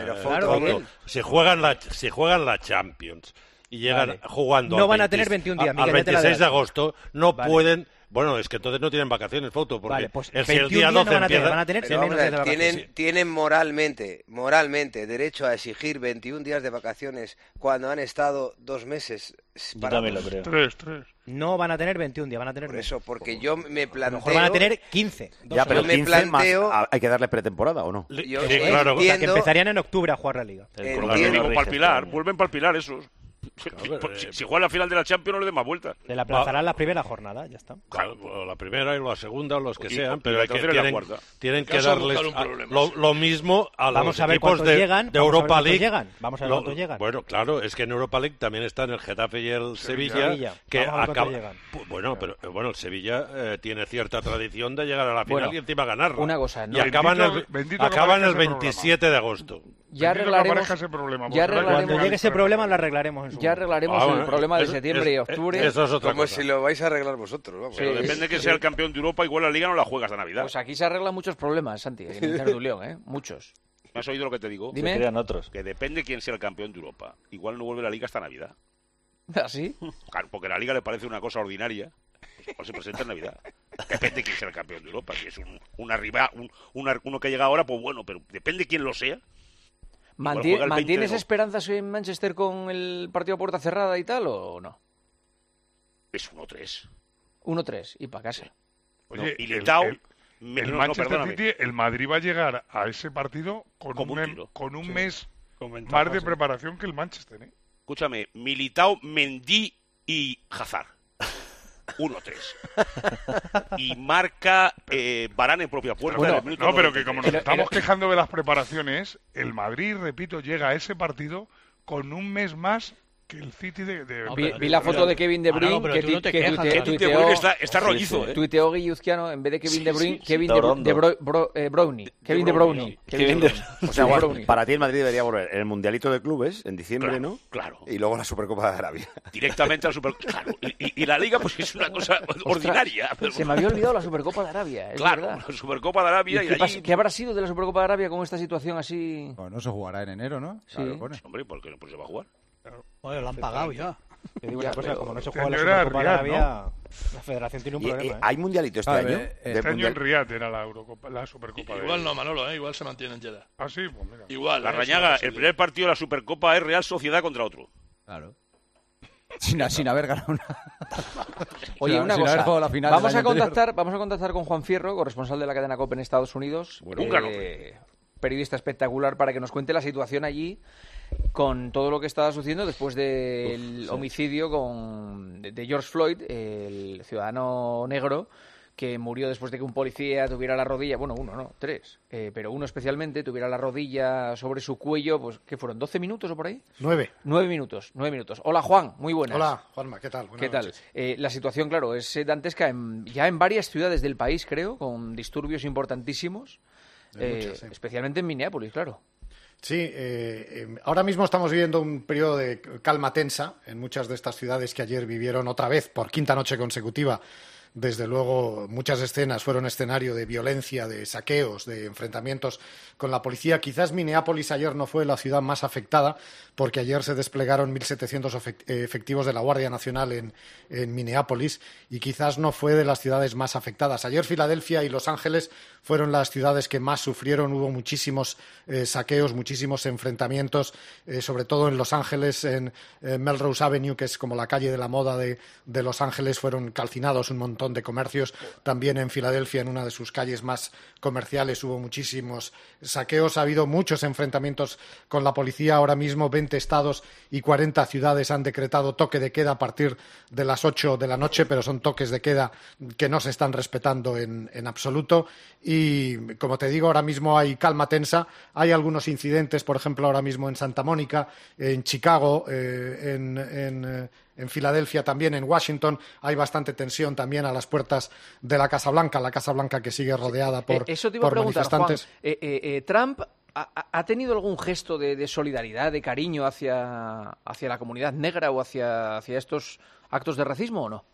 Pero claro, Foto, si juegan la si juegan la Champions y llegan Vale. jugando No al van a veinte tener veintiún días, al Miguel, ya te la veintiséis de doy. agosto, no Vale. pueden Bueno, es que entonces no tienen vacaciones, Fauto, porque Vale, pues el, si el veintiún día días doce no van a tener, empieza... van a tener Pero, menos hombre, días de vacaciones. tienen, tienen moralmente, moralmente derecho a exigir veintiún días de vacaciones cuando han estado dos meses parados. también lo creo. Tres, tres. No van a tener veintiún días, van a tener Por menos. eso, porque yo me A lo planteo... mejor van a tener quince. dos Ya, pero Yo me quince más, planteo- ah, hay que darle pretemporada, ¿o no? Yo Sí, claro. O sea, que entiendo- empezarían en octubre a jugar la Liga. Con lo que te Entiendo. digo, para el Pilar, vuelven para el Pilar esos. Claro, si, eh, si juegan la final de la Champions no le den más vueltas. Se la aplazarán la primera jornada, ya está. Claro, o la primera y la segunda, o los que Y- sean, y pero la hay que, tercera y la tienen, cuarta. tienen que Caso de darles buscar un a- problema, lo, sí. lo mismo a Vamos los a ver equipos cuántos de, llegan, de vamos a ver Europa cuántos League. llegan, vamos a ver Lo- cuántos llegan. Bueno, claro, es que en Europa League también están el Getafe y el Sevilla, Sevilla. que Vamos a ver cuántos acaba- llegan. Pu- bueno, pero eh, bueno, el Sevilla eh, tiene cierta tradición de llegar a la final Bueno, y encima ganarla. una cosa, ¿no? y acaban Bendito- el, bendito que acaban el aparezca ese veintisiete de agosto. Ya Bendito que arreglaremos, aparezca ese problema, porque ya no hay- arreglaremos, Cuando llegue ese problema lo arreglaremos en su ya momento. arreglaremos Ah, el bueno, problema de es- septiembre y es- octubre. Eso es otra Como cosa. si lo vais a arreglar vosotros, vamos. Pero Sí, depende que sí. sea el campeón de Europa, igual la Liga no la juegas hasta Navidad. Pues aquí se arreglan muchos problemas, Santi, en el Tertulión, ¿eh? Muchos. ¿Me has oído lo que te digo? Dime. Se crean otros. Que depende quién sea el campeón de Europa. Igual no vuelve la Liga hasta Navidad. ¿Así? Claro, porque a la Liga le parece una cosa ordinaria. Pues igual se presenta en Navidad. Depende quién sea el campeón de Europa. Si es un, una rival, un, una- uno que llega ahora, pues bueno, pero depende quién lo sea. Mantie- juega el veinte ¿Mantienes de- esperanzas en Manchester con el partido a puerta cerrada y tal o no? Es uno tres. uno tres y para casa. No, Oye, y el- Militao, el, me- el no, no, Manchester perdóname. City, el Madrid va a llegar a ese partido con Como un, un em- tiro. con un Sí. mes Con ventaja, más de sí. preparación que el Manchester, ¿eh? Escúchame, Militao, Mendy y Hazard. uno tres. Y marca eh, Varane en propia puerta. Bueno, en el minuto no, pero noventa y que como tres. nos estamos quejando de las preparaciones, el Madrid, repito, llega a ese partido con un mes más que el City de... de- No, Vi, pero- vi la foto de Kevin De Manolo, Bruyne pero que, tú ti- no te que quejas tuite- de la- Kevin De tuiteó, Bruyne está, está rollizo, ¿eh? tuiteó Guilluzquiano en vez de Kevin Sí, De Bruyne, sí, sí. Kevin Está De, Bru- orondo. de Bro- Bro- eh, Brownie. Kevin De Brownie, Bruyne. sí. Kevin De Bruyne. O sea, De bueno, Bruyne. para ti el Madrid debería volver en el Mundialito de Clubes en diciembre, Claro, ¿no? claro. Y luego la Supercopa de Arabia. Directamente al Super... Claro, y, y- y la Liga pues es una cosa ordinaria. Ostras, se me había olvidado la Supercopa de Arabia, es Claro, verdad. la Supercopa de Arabia ¿Y y, qué, allí... pas- qué habrá sido de la Supercopa de Arabia con esta situación así? Bueno, se jugará en enero, ¿no? Sí. Claro, pone. Hombre, ¿por qué no pues se va a jugar? Oye, lo han pagado ya. Te digo Ya, una cosa, pero como no se este juega la año era Supercopa de Riyad, Arabia, la federación tiene un Y, problema. eh, ¿eh? ¿Hay Mundialito este A año? ver, De Este año mundial- en Riyadh era la, Eurocopa, la Supercopa de... Igual no, Manolo, ¿eh? Igual se mantiene en Jeddah. Ah, sí, pues mira. Igual. La ¿eh? Rañaga, Sí, el primer partido de la Supercopa es Real Sociedad contra otro. Claro. Sin, sin haber ganado nada. Oye, Sin- una sin haber cosa. jugado la final Vamos del a año anterior. contactar, vamos a contactar con Juan Fierro, corresponsal de la cadena COPE en Estados Unidos. Húngaro. Eh, periodista espectacular para que nos cuente la situación allí con todo lo que estaba sucediendo después del Uf, sí. homicidio con, de, de George Floyd, el ciudadano negro que murió después de que un policía tuviera la rodilla, bueno, uno no, tres, eh, pero uno especialmente tuviera la rodilla sobre su cuello, pues, ¿qué fueron? ¿doce minutos o por ahí? Nueve. Nueve minutos, nueve minutos. Hola, Juan, muy buenas. Hola, Juanma, ¿qué tal? Buenas ¿Qué tal? noches. Eh, la situación, claro, es eh, dantesca en- ya en varias ciudades del país, creo, con disturbios importantísimos, En eh, muchas, sí. especialmente en Minneapolis, claro. Sí, eh, eh, ahora mismo estamos viviendo un periodo de calma tensa en muchas de estas ciudades que ayer vivieron otra vez por quinta noche consecutiva. Desde luego, muchas escenas fueron escenario de violencia, de saqueos, de enfrentamientos con la policía. Quizás Minneapolis ayer no fue la ciudad más afectada, porque ayer se desplegaron mil setecientos efect- eh, efectivos de la Guardia Nacional en, en Minneapolis, y quizás no fue de las ciudades más afectadas. Ayer Filadelfia y Los Ángeles fueron las ciudades que más sufrieron. Hubo muchísimos eh, saqueos, muchísimos enfrentamientos, eh, sobre todo en Los Ángeles, en eh, Melrose Avenue, que es como la calle de la moda de, de Los Ángeles, fueron calcinados un montón de comercios. También en Filadelfia, en una de sus calles más comerciales, hubo muchísimos saqueos. Ha habido muchos enfrentamientos con la policía. Ahora mismo veinte estados y cuarenta ciudades han decretado toque de queda a partir de las ocho de la noche, pero son toques de queda que no se están respetando en, en absoluto. Y, como te digo, ahora mismo hay calma tensa. Hay algunos incidentes, por ejemplo, ahora mismo en Santa Mónica, en Chicago, eh, en, en, eh, en Filadelfia, también en Washington. Hay bastante tensión también a las puertas de la Casa Blanca, la Casa Blanca que sigue rodeada por, Eh, eso te iba a por preguntar, Juan. manifestantes. Eh, eh, eh, ¿Trump ha, ha- ha tenido algún gesto de, de solidaridad, de cariño hacia, hacia la comunidad negra o hacia, hacia estos actos de racismo o no?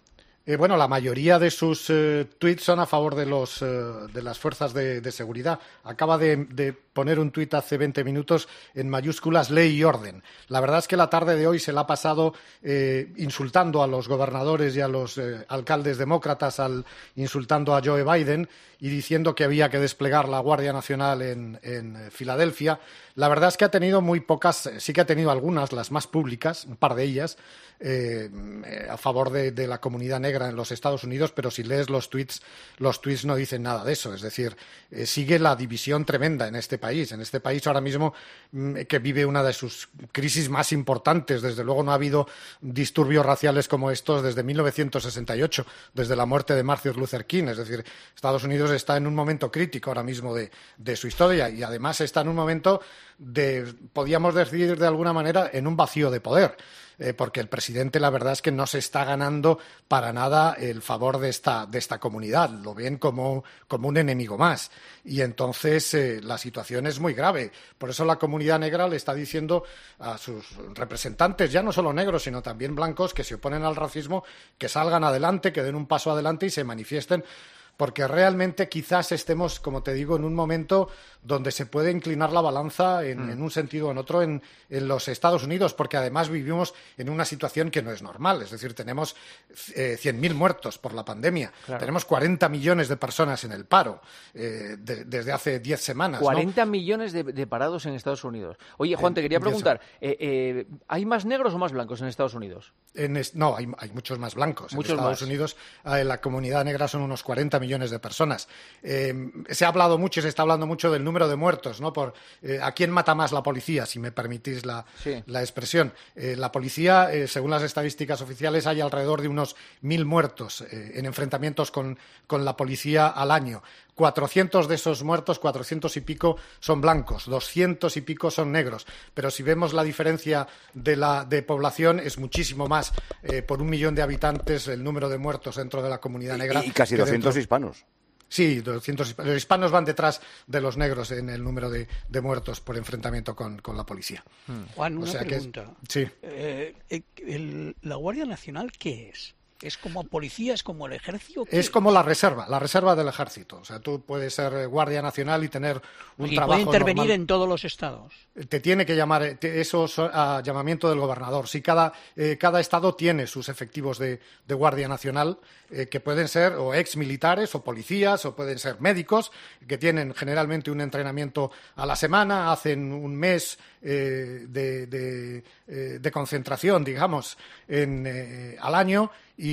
Eh, bueno, la mayoría de sus eh, tweets son a favor de, los, eh, de las fuerzas de, de seguridad. Acaba de, de poner un tuit hace veinte minutos en mayúsculas ley y orden. La verdad es que la tarde de hoy se la ha pasado eh, insultando a los gobernadores y a los eh, alcaldes demócratas, al, insultando a Joe Biden y diciendo que había que desplegar la Guardia Nacional en, en Filadelfia. La verdad es que ha tenido muy pocas, sí que ha tenido algunas, las más públicas, un par de ellas, eh, a favor de, de la comunidad negra en los Estados Unidos, pero si lees los tweets, los tweets no dicen nada de eso. Es decir, eh, sigue la división tremenda en este país. En este país ahora mismo mm, que vive una de sus crisis más importantes. Desde luego no ha habido disturbios raciales como estos desde mil novecientos sesenta y ocho, desde la muerte de Martin Luther King. Es decir, Estados Unidos está en un momento crítico ahora mismo de, de su historia y además está en un momento de, podríamos decir de alguna manera, en un vacío de poder. Eh, porque el presidente la verdad es que no se está ganando para nada el favor de esta, de esta comunidad, lo ven como, como un enemigo más y entonces eh, la situación es muy grave. Por eso la comunidad negra le está diciendo a sus representantes, ya no solo negros sino también blancos, que se oponen al racismo, que salgan adelante, que den un paso adelante y se manifiesten, porque realmente quizás estemos, como te digo, en un momento donde se puede inclinar la balanza en, mm. en un sentido o en otro en, en los Estados Unidos, porque además vivimos en una situación que no es normal. Es decir, tenemos eh, cien mil muertos por la pandemia, claro. Tenemos cuarenta millones de personas en el paro eh, de, desde hace diez semanas. cuarenta ¿no? millones de, de parados en Estados Unidos. Oye, Juan, te quería preguntar, eh, eh, ¿hay más negros o más blancos en Estados Unidos? En es, no, hay, hay muchos más blancos. Muchos en Estados más. Unidos eh, la comunidad negra son unos cuarenta millones de personas. Eh, se ha hablado mucho y se está hablando mucho del número de muertos, ¿no? Por eh, ¿a quién mata más la policía? Si me permitís la, sí. la expresión. Eh, la policía, eh, según las estadísticas oficiales, hay alrededor de unos mil muertos eh, en enfrentamientos con, con la policía al año. cuatrocientos de esos muertos, cuatrocientos y pico, son blancos, doscientos y pico son negros. Pero si vemos la diferencia de, la, de población, es muchísimo más. Eh, por un millón de habitantes, el número de muertos dentro de la comunidad negra. Y, y casi doscientos dentro... hispanos. Sí, doscientos hispanos. Los hispanos van detrás de los negros en el número de, de muertos por enfrentamiento con, con la policía. Juan, o una sea pregunta. Que es... sí. Eh, el, ¿La Guardia Nacional qué es? ¿Es como policía? ¿Es como el ejército? Es es? como la reserva, la reserva del ejército. O sea, tú puedes ser guardia nacional y tener un y trabajo puede intervenir normal. En todos los estados. Te tiene que llamar, eso es a llamamiento del gobernador. Sí, cada, eh, cada estado tiene sus efectivos de, de guardia nacional, eh, que pueden ser o ex militares o policías o pueden ser médicos, que tienen generalmente un entrenamiento a la semana, hacen un mes eh, de, de, eh, de concentración, digamos, en, eh, al año,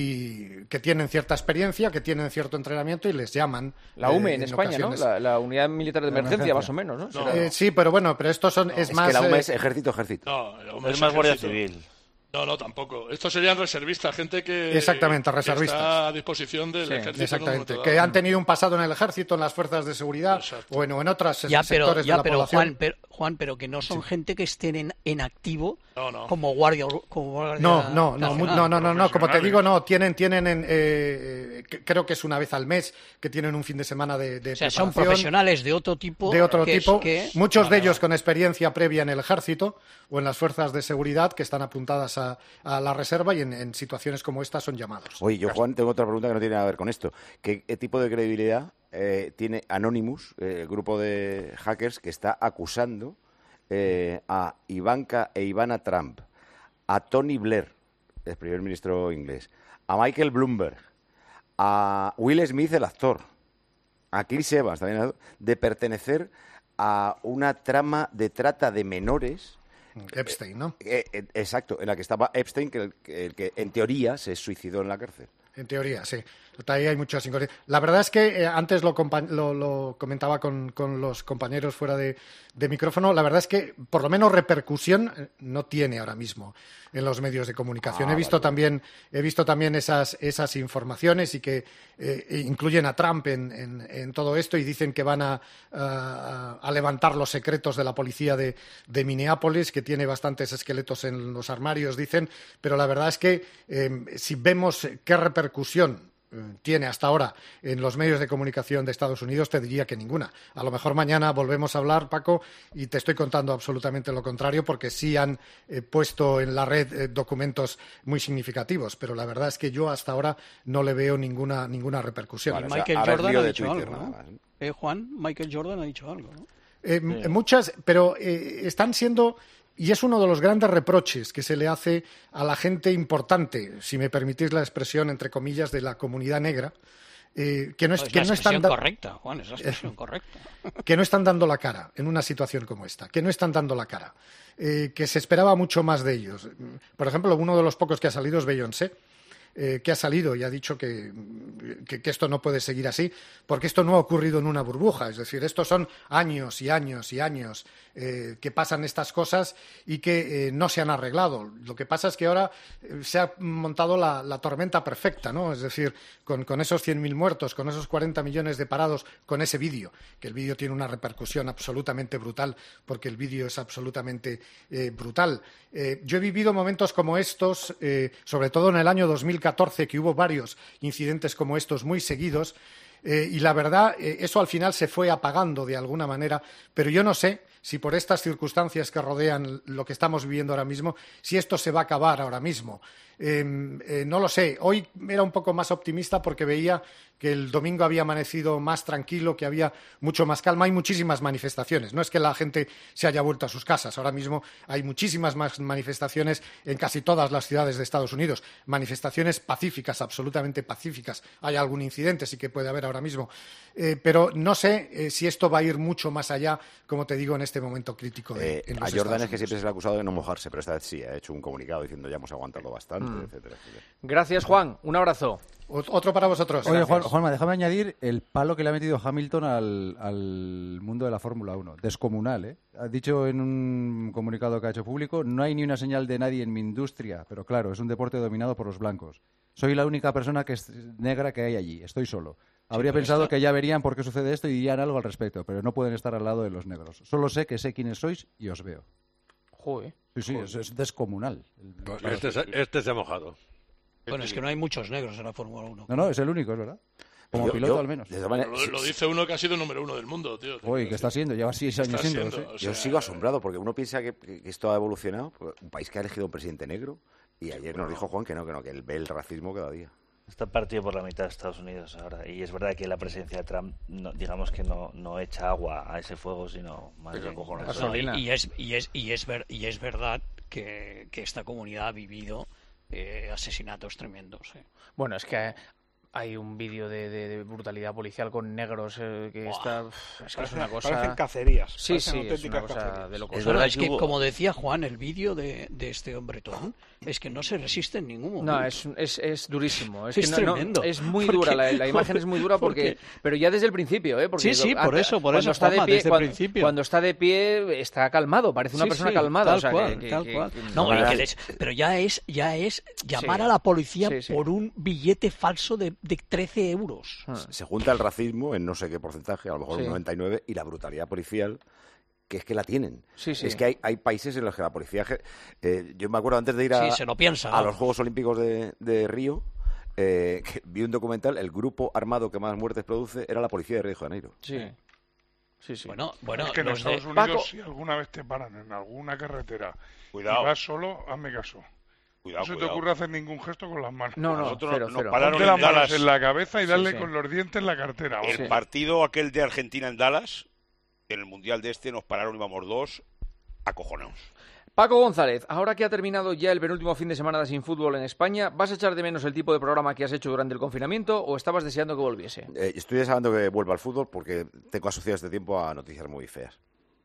y que tienen cierta experiencia, que tienen cierto entrenamiento y les llaman. La U M E en, en España, ocasiones. ¿no? La, la Unidad Militar de Emergencia, emergencia. Más o menos, ¿no? no. Eh, sí, pero bueno, pero estos son... No. Es, Es más... que la U M E eh, es ejército, ejército. No, la U M E es es más Guardia ejército. Civil. No, no, tampoco. Estos serían reservistas, gente que, exactamente, reservistas. que está a disposición del sí, ejército. Exactamente, que han tenido un pasado en el ejército, en las fuerzas de seguridad, Exacto. o bueno, en otros ya, sectores pero, ya, de la pero, población. Juan, pero, Juan, pero que no son sí. gente que estén en, en activo no, no. como guardia, como guardia no, no, no, nacional. no, no, no, no, como te digo, no, tienen, tienen, en, eh, creo que es una vez al mes que tienen un fin de semana de, de o sea, son profesionales de otro tipo. De otro que tipo, es, que... muchos vale, de ellos vale. con experiencia previa en el ejército o en las fuerzas de seguridad que están apuntadas a, a la reserva y en, en situaciones como esta son llamados. Oye, yo, Juan, tengo otra pregunta que no tiene nada que ver con esto. ¿Qué tipo de credibilidad eh, tiene Anonymous, eh, el grupo de hackers que está acusando eh, a Ivanka e Ivana Trump, a Tony Blair, el primer ministro inglés, a Michael Bloomberg, a Will Smith, el actor, a Chris Evans, también, de pertenecer a una trama de trata de menores? Epstein, ¿no? Eh, eh, exacto, en la que estaba Epstein, que, que, que en teoría se suicidó en la cárcel. En teoría, sí. Ahí hay muchas incoherencias. La verdad es que eh, antes lo, lo, lo comentaba con, con los compañeros fuera de, de micrófono. La verdad es que por lo menos repercusión no tiene ahora mismo en los medios de comunicación. Ah, he visto vale. también, he visto también esas, esas informaciones y que eh, incluyen a Trump en, en, en todo esto y dicen que van a, a, a levantar los secretos de la policía de, de Minneapolis, que tiene bastantes esqueletos en los armarios, dicen. Pero la verdad es que eh, si vemos qué repercusión eh, tiene hasta ahora en los medios de comunicación de Estados Unidos, te diría que ninguna. A lo mejor mañana volvemos a hablar, Paco, y te estoy contando absolutamente lo contrario, porque sí han eh, puesto en la red eh, documentos muy significativos, pero la verdad es que yo hasta ahora no le veo ninguna ninguna repercusión. Vale, Michael o sea, Jordan ha dicho Twitter, algo, ¿no? Eh, Juan, Michael Jordan ha dicho algo, ¿no? Eh, sí. Muchas, pero eh, están siendo... Y es uno de los grandes reproches que se le hace a la gente importante, si me permitís la expresión, entre comillas, de la comunidad negra, eh, que no, es, no, es que la no están da... correcta, Juan, es la expresión eh, correcta. Que no están dando la cara en una situación como esta, que no están dando la cara, eh, que se esperaba mucho más de ellos. Por ejemplo, uno de los pocos que ha salido es Beyoncé, eh, que ha salido y ha dicho que, que, que esto no puede seguir así, porque esto no ha ocurrido en una burbuja. Es decir, estos son años y años y años eh, que pasan estas cosas y que eh, no se han arreglado. Lo que pasa es que ahora eh, se ha montado la, la tormenta perfecta, ¿no? Es decir, con, con esos cien mil muertos, con esos cuarenta millones de parados, con ese vídeo, que el vídeo tiene una repercusión absolutamente brutal, porque el vídeo es absolutamente eh, brutal. Eh, yo he vivido momentos como estos, eh, sobre todo en el año dos mil catorce, que hubo varios incidentes como estos muy seguidos, eh, y la verdad, eh, eso al final se fue apagando de alguna manera, pero yo no sé si por estas circunstancias que rodean lo que estamos viviendo ahora mismo, si esto se va a acabar ahora mismo. Eh, eh, no lo sé. Hoy era un poco más optimista porque veía que el domingo había amanecido más tranquilo, que había mucho más calma. Hay muchísimas manifestaciones. No es que la gente se haya vuelto a sus casas. Ahora mismo hay muchísimas más manifestaciones en casi todas las ciudades de Estados Unidos. Manifestaciones pacíficas, absolutamente pacíficas. Hay algún incidente, sí que puede haber ahora mismo. Eh, pero no sé eh, si esto va a ir mucho más allá, como te digo, en este momento crítico. De, eh, en los a Jordan es que siempre se le ha acusado de no mojarse, pero esta vez sí ha hecho un comunicado diciendo ya hemos aguantado bastante, mm. etcétera, etcétera. Gracias, Juan. Un abrazo. Otro para vosotros. Oye, Juan, Juanma, déjame añadir el palo que le ha metido Hamilton al, al mundo de la Fórmula uno. Descomunal, ¿eh? Ha dicho en un comunicado que ha hecho público, no hay ni una señal de nadie en mi industria, pero claro, es un deporte dominado por los blancos. Soy la única persona que es negra que hay allí, estoy solo. Habría sí, pensado esto... que ya verían por qué sucede esto y dirían algo al respecto, pero no pueden estar al lado de los negros. Solo sé que sé quiénes sois y os veo. Joder. Sí, sí, Joder. Es, es descomunal. Pues este, se, este se ha mojado. Bueno, es que no hay muchos negros en la Fórmula uno. No, no, es el único, es verdad. Como yo, piloto, yo, al menos. Manera, lo, lo dice uno que ha sido número uno del mundo, tío. Uy, que está siendo, lleva seis años siendo. siendo ¿sí? o sea, yo sigo asombrado, porque uno piensa que, que esto ha evolucionado. Un país que ha elegido un presidente negro, y ayer nos dijo Juan que no, que no, que él ve el racismo cada día. Está partido por la mitad de Estados Unidos ahora. Y es verdad que la presencia de Trump, no, digamos que no, no echa agua a ese fuego, sino más bien cojones. No, y, y, es, y, es, y, es ver, y es verdad que, que esta comunidad ha vivido eh, asesinatos tremendos. Eh. Bueno, es que hay un vídeo de, de, de brutalidad policial con negros eh, que Buah, está... Es que es una cosa... Parecen cacerías. Sí, sí, es una cosa cacerías. De locos. Es verdad es que, hubo... como decía Juan, el vídeo de, de este hombre Tom, es que no se resiste en ningún momento. No, es, es, es durísimo. Es, es que no, tremendo. No, es muy dura, la, la imagen es muy dura porque... Pero ya desde el principio, ¿eh? Porque sí, sí, por eso, por eso, está Juanma, de pie, desde cuando, el principio. Cuando está de pie está calmado, parece una sí, persona sí, calmada. Tal o sea, cual, que, tal que, cual. Que, que, no, no, que les, pero ya es, ya es llamar sí, a la policía sí, sí. por un billete falso de, de trece euros. Ah. Se junta el racismo en no sé qué porcentaje, a lo mejor sí. un noventa y nueve, y la brutalidad policial, que es que la tienen. Sí, sí. Es que hay, hay países en los que la policía... Eh, yo me acuerdo antes de ir a, sí, se lo piensa, a ¿no? los Juegos Olímpicos de, de Río, eh, que vi un documental, el grupo armado que más muertes produce era la policía de Río de Janeiro. Sí. Sí, sí. Bueno, bueno, es que en los Estados de... Unidos, Paco... si alguna vez te paran en alguna carretera Cuidado. y vas solo, hazme caso. Cuidado, no se cuidado. te ocurre hacer ningún gesto con las manos. No, no, Nosotros cero, nos cero. pararon Ponte en las manos Dallas. en la cabeza y darle sí, sí. con los dientes en la cartera. El Sí. partido aquel de Argentina en Dallas, en el Mundial de este, nos pararon, íbamos dos, acojonados. Paco González, ahora que ha terminado ya el penúltimo fin de semana de Sin Fútbol en España, ¿vas a echar de menos el tipo de programa que has hecho durante el confinamiento o estabas deseando que volviese? Eh, estoy deseando que vuelva al fútbol porque tengo asociado este tiempo a noticias muy feas.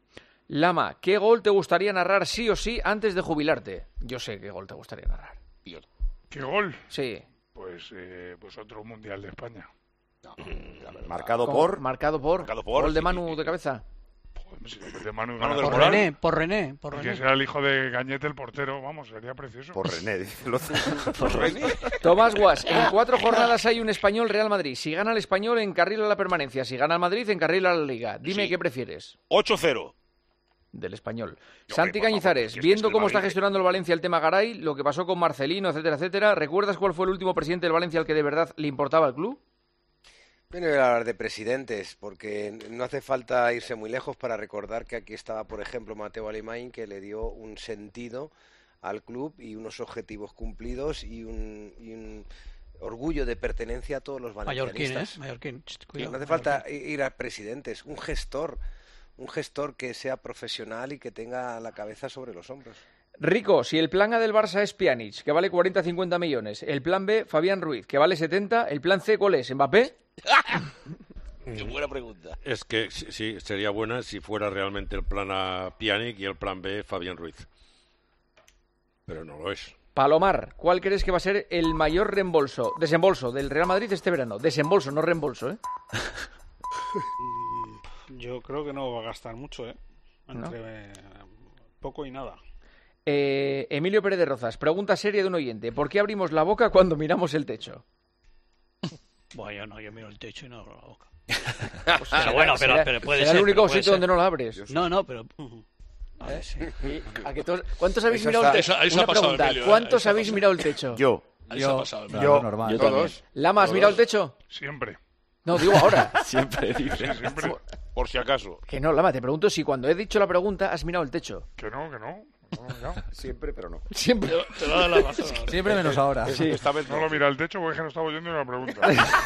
Lama, ¿qué gol te gustaría narrar sí o sí antes de jubilarte? Yo sé qué gol te gustaría narrar. ¿Qué gol? Sí. Pues, eh, pues otro Mundial de España. No, marcado ¿Cómo? por... Marcado por... Marcado por... Gol de sí, Manu sí, de cabeza. Joder, si de Manu, Manu del Por Moral. René, por René, por Y René. que sea el hijo de Gañete, el portero, vamos, sería precioso. Por René, dice el otro. Por René. Tomás Guas, en cuatro jornadas hay un Español Real Madrid. Si gana el Español, encarrila la permanencia. Si gana el Madrid, encarrila la Liga. Dime Sí. qué prefieres. ocho cero. del Español. No, Santi por favor, Cañizares, que es- viendo es que cómo el está Madrid- gestionando el Valencia el tema Garay, lo que pasó con Marcelino, etcétera, etcétera, ¿recuerdas cuál fue el último presidente del Valencia al que de verdad le importaba el club? Bueno, voy a hablar de presidentes, porque no hace falta irse muy lejos para recordar que aquí estaba, por ejemplo, Mateo Alemany, que le dio un sentido al club y unos objetivos cumplidos y un, y un orgullo de pertenencia a todos los Mallorquín, ¿eh? valencianistas. Mallorquín. Ch, cuidado, No hace Mallorquín. falta ir a presidentes, un gestor, un gestor que sea profesional y que tenga la cabeza sobre los hombros. Rico, si el plan A del Barça es Pjanic, que vale cuarenta a cincuenta millones, el plan B, Fabián Ruiz, que vale setenta, el plan C, ¿cuál es? ¿Mbappé? Qué buena pregunta. Es que sí, sí, sería buena si fuera realmente el plan A Pjanic y el plan B Fabián Ruiz. Pero no lo es. Palomar, ¿cuál crees que va a ser el mayor reembolso, desembolso del Real Madrid este verano? Desembolso, no reembolso, ¿eh? Yo creo que no va a gastar mucho, ¿eh? Entre eh, poco y nada. Eh, Emilio Pérez de Rozas, pregunta seria de un oyente. ¿Por qué abrimos la boca cuando miramos el techo? Bueno, yo no, yo miro el techo y no abro la boca. Pues pero será- bueno, pero, será- pero puede será ser. el único pero puede sitio ser. donde no la abres. No, no, pero... ¿Eh? Y- ¿a que todos- ¿Cuántos habéis Eso mirado está- el techo? eso- eso Una ha pasado, pregunta, Emilio, ¿eh? ¿cuántos Eso ha habéis pasado. mirado el techo? Yo. Ahí se ha pasado, Emilio. Yo. normal. Yo Todos. Lama, ¿has mirado el techo? Siempre. No, digo ahora. Siempre dice. Siempre. Por si acaso. Que no, Lama, te pregunto si cuando he dicho la pregunta has mirado el techo. Que no, que no. No, no. Siempre, pero no. Siempre. Te va a dar la razón. Siempre menos ahora. Sí. Esta vez No lo mira el techo porque es que no estaba oyendo una pregunta.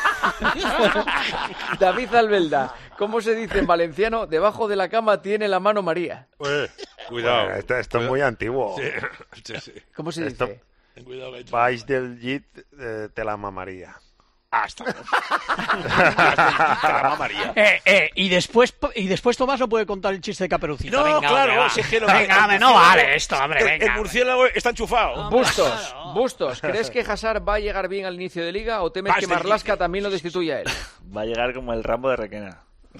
David Albelda, ¿cómo se dice en valenciano? Debajo de la cama tiene la mano María. Eh, cuidado. Bueno, esto, esto es muy antiguo. Sí, sí, sí. ¿Cómo se Esto- dice? Ten cuidado que hay Vais del Jit, eh, te la mamaría. Hasta. Te la mamaría. Eh, eh, y después y después Tomás no puede contar el chiste de Caperucita. No, venga, claro, hombre, va. si es que no- venga, el hombre, no murciélago- vale esto, hombre, el, venga. el murciélago está enchufado. Bustos, Bustos, ¿crees que Hazard va a llegar bien al inicio de liga o temes Va que desde el Marlaska inicio. también lo destituya a él? Va a llegar como el Rambo de Requena.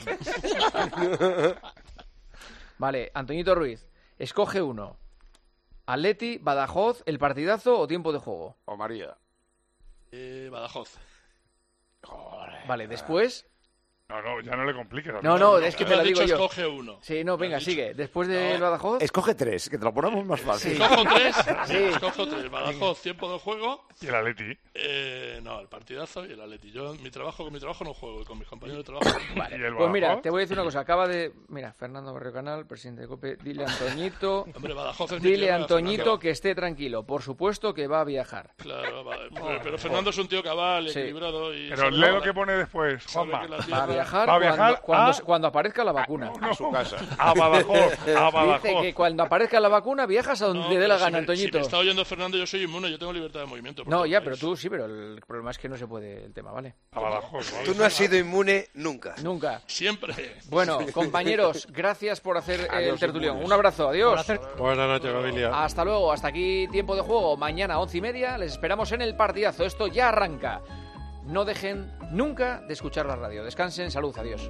Vale, Antoñito Ruiz, escoge uno. Atleti, Badajoz, el partidazo o tiempo de juego. O María. Eh, Badajoz. Vale, después. No, no, ya no le compliques. No, no, es que te Me la has digo dicho yo. escoge uno. Sí, no, venga, sigue. Después del No. Badajoz. Escoge tres, que te lo ponemos más fácil. Escojo tres. Sí. Escojo tres. Badajoz, tiempo de juego. Y el Atleti. Eh, no, el partidazo y el Atleti. Yo mi trabajo con mi trabajo no juego y con mis compañeros de trabajo. Vale, ¿Y el pues mira, Badajoz? te voy a decir una cosa. Acaba de. Mira, Fernando Barrio Canal, presidente de COPE. Dile a Antoñito. Hombre, Badajoz es mi Dile a tierra, Antoñito Fernando. que esté tranquilo. Por supuesto que va a viajar. Claro, vale. Pero, pero Fernando es un tío cabal, Sí. equilibrado y... Pero sabe lee la lo hora. que pone después, Sabe Juanma. que la Va a tierra- viajar, Va a viajar cuando, cuando, a- cuando aparezca la vacuna. No, su casa. A Badajoz, a Dice Badajoz. que cuando aparezca la vacuna viajas a donde No, te dé pero la si gana, me- Antoñito. Si me está oyendo Fernando, yo soy inmune, yo tengo libertad de movimiento. por No, todo ya, el pero país. tú sí, pero el problema es que no se puede el tema, ¿vale? A Badajoz, ¿vale? Tú no has sido inmune nunca. Nunca. Siempre. Bueno, compañeros, gracias por hacer eh, el Adiós, tertulión. inmunes. Un abrazo, adiós. Buenas noches, familia. Hasta luego, hasta aquí tiempo de juego. Mañana once y media les esperamos en el partidazo. Esto ya arranca. No dejen nunca de escuchar la radio. Descansen, salud, adiós.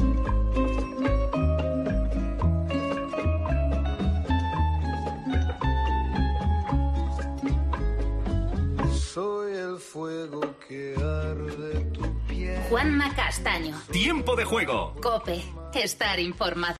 Soy el fuego que arde tu piel. Juanma Castaño. Tiempo de juego. Cope. Estar informado.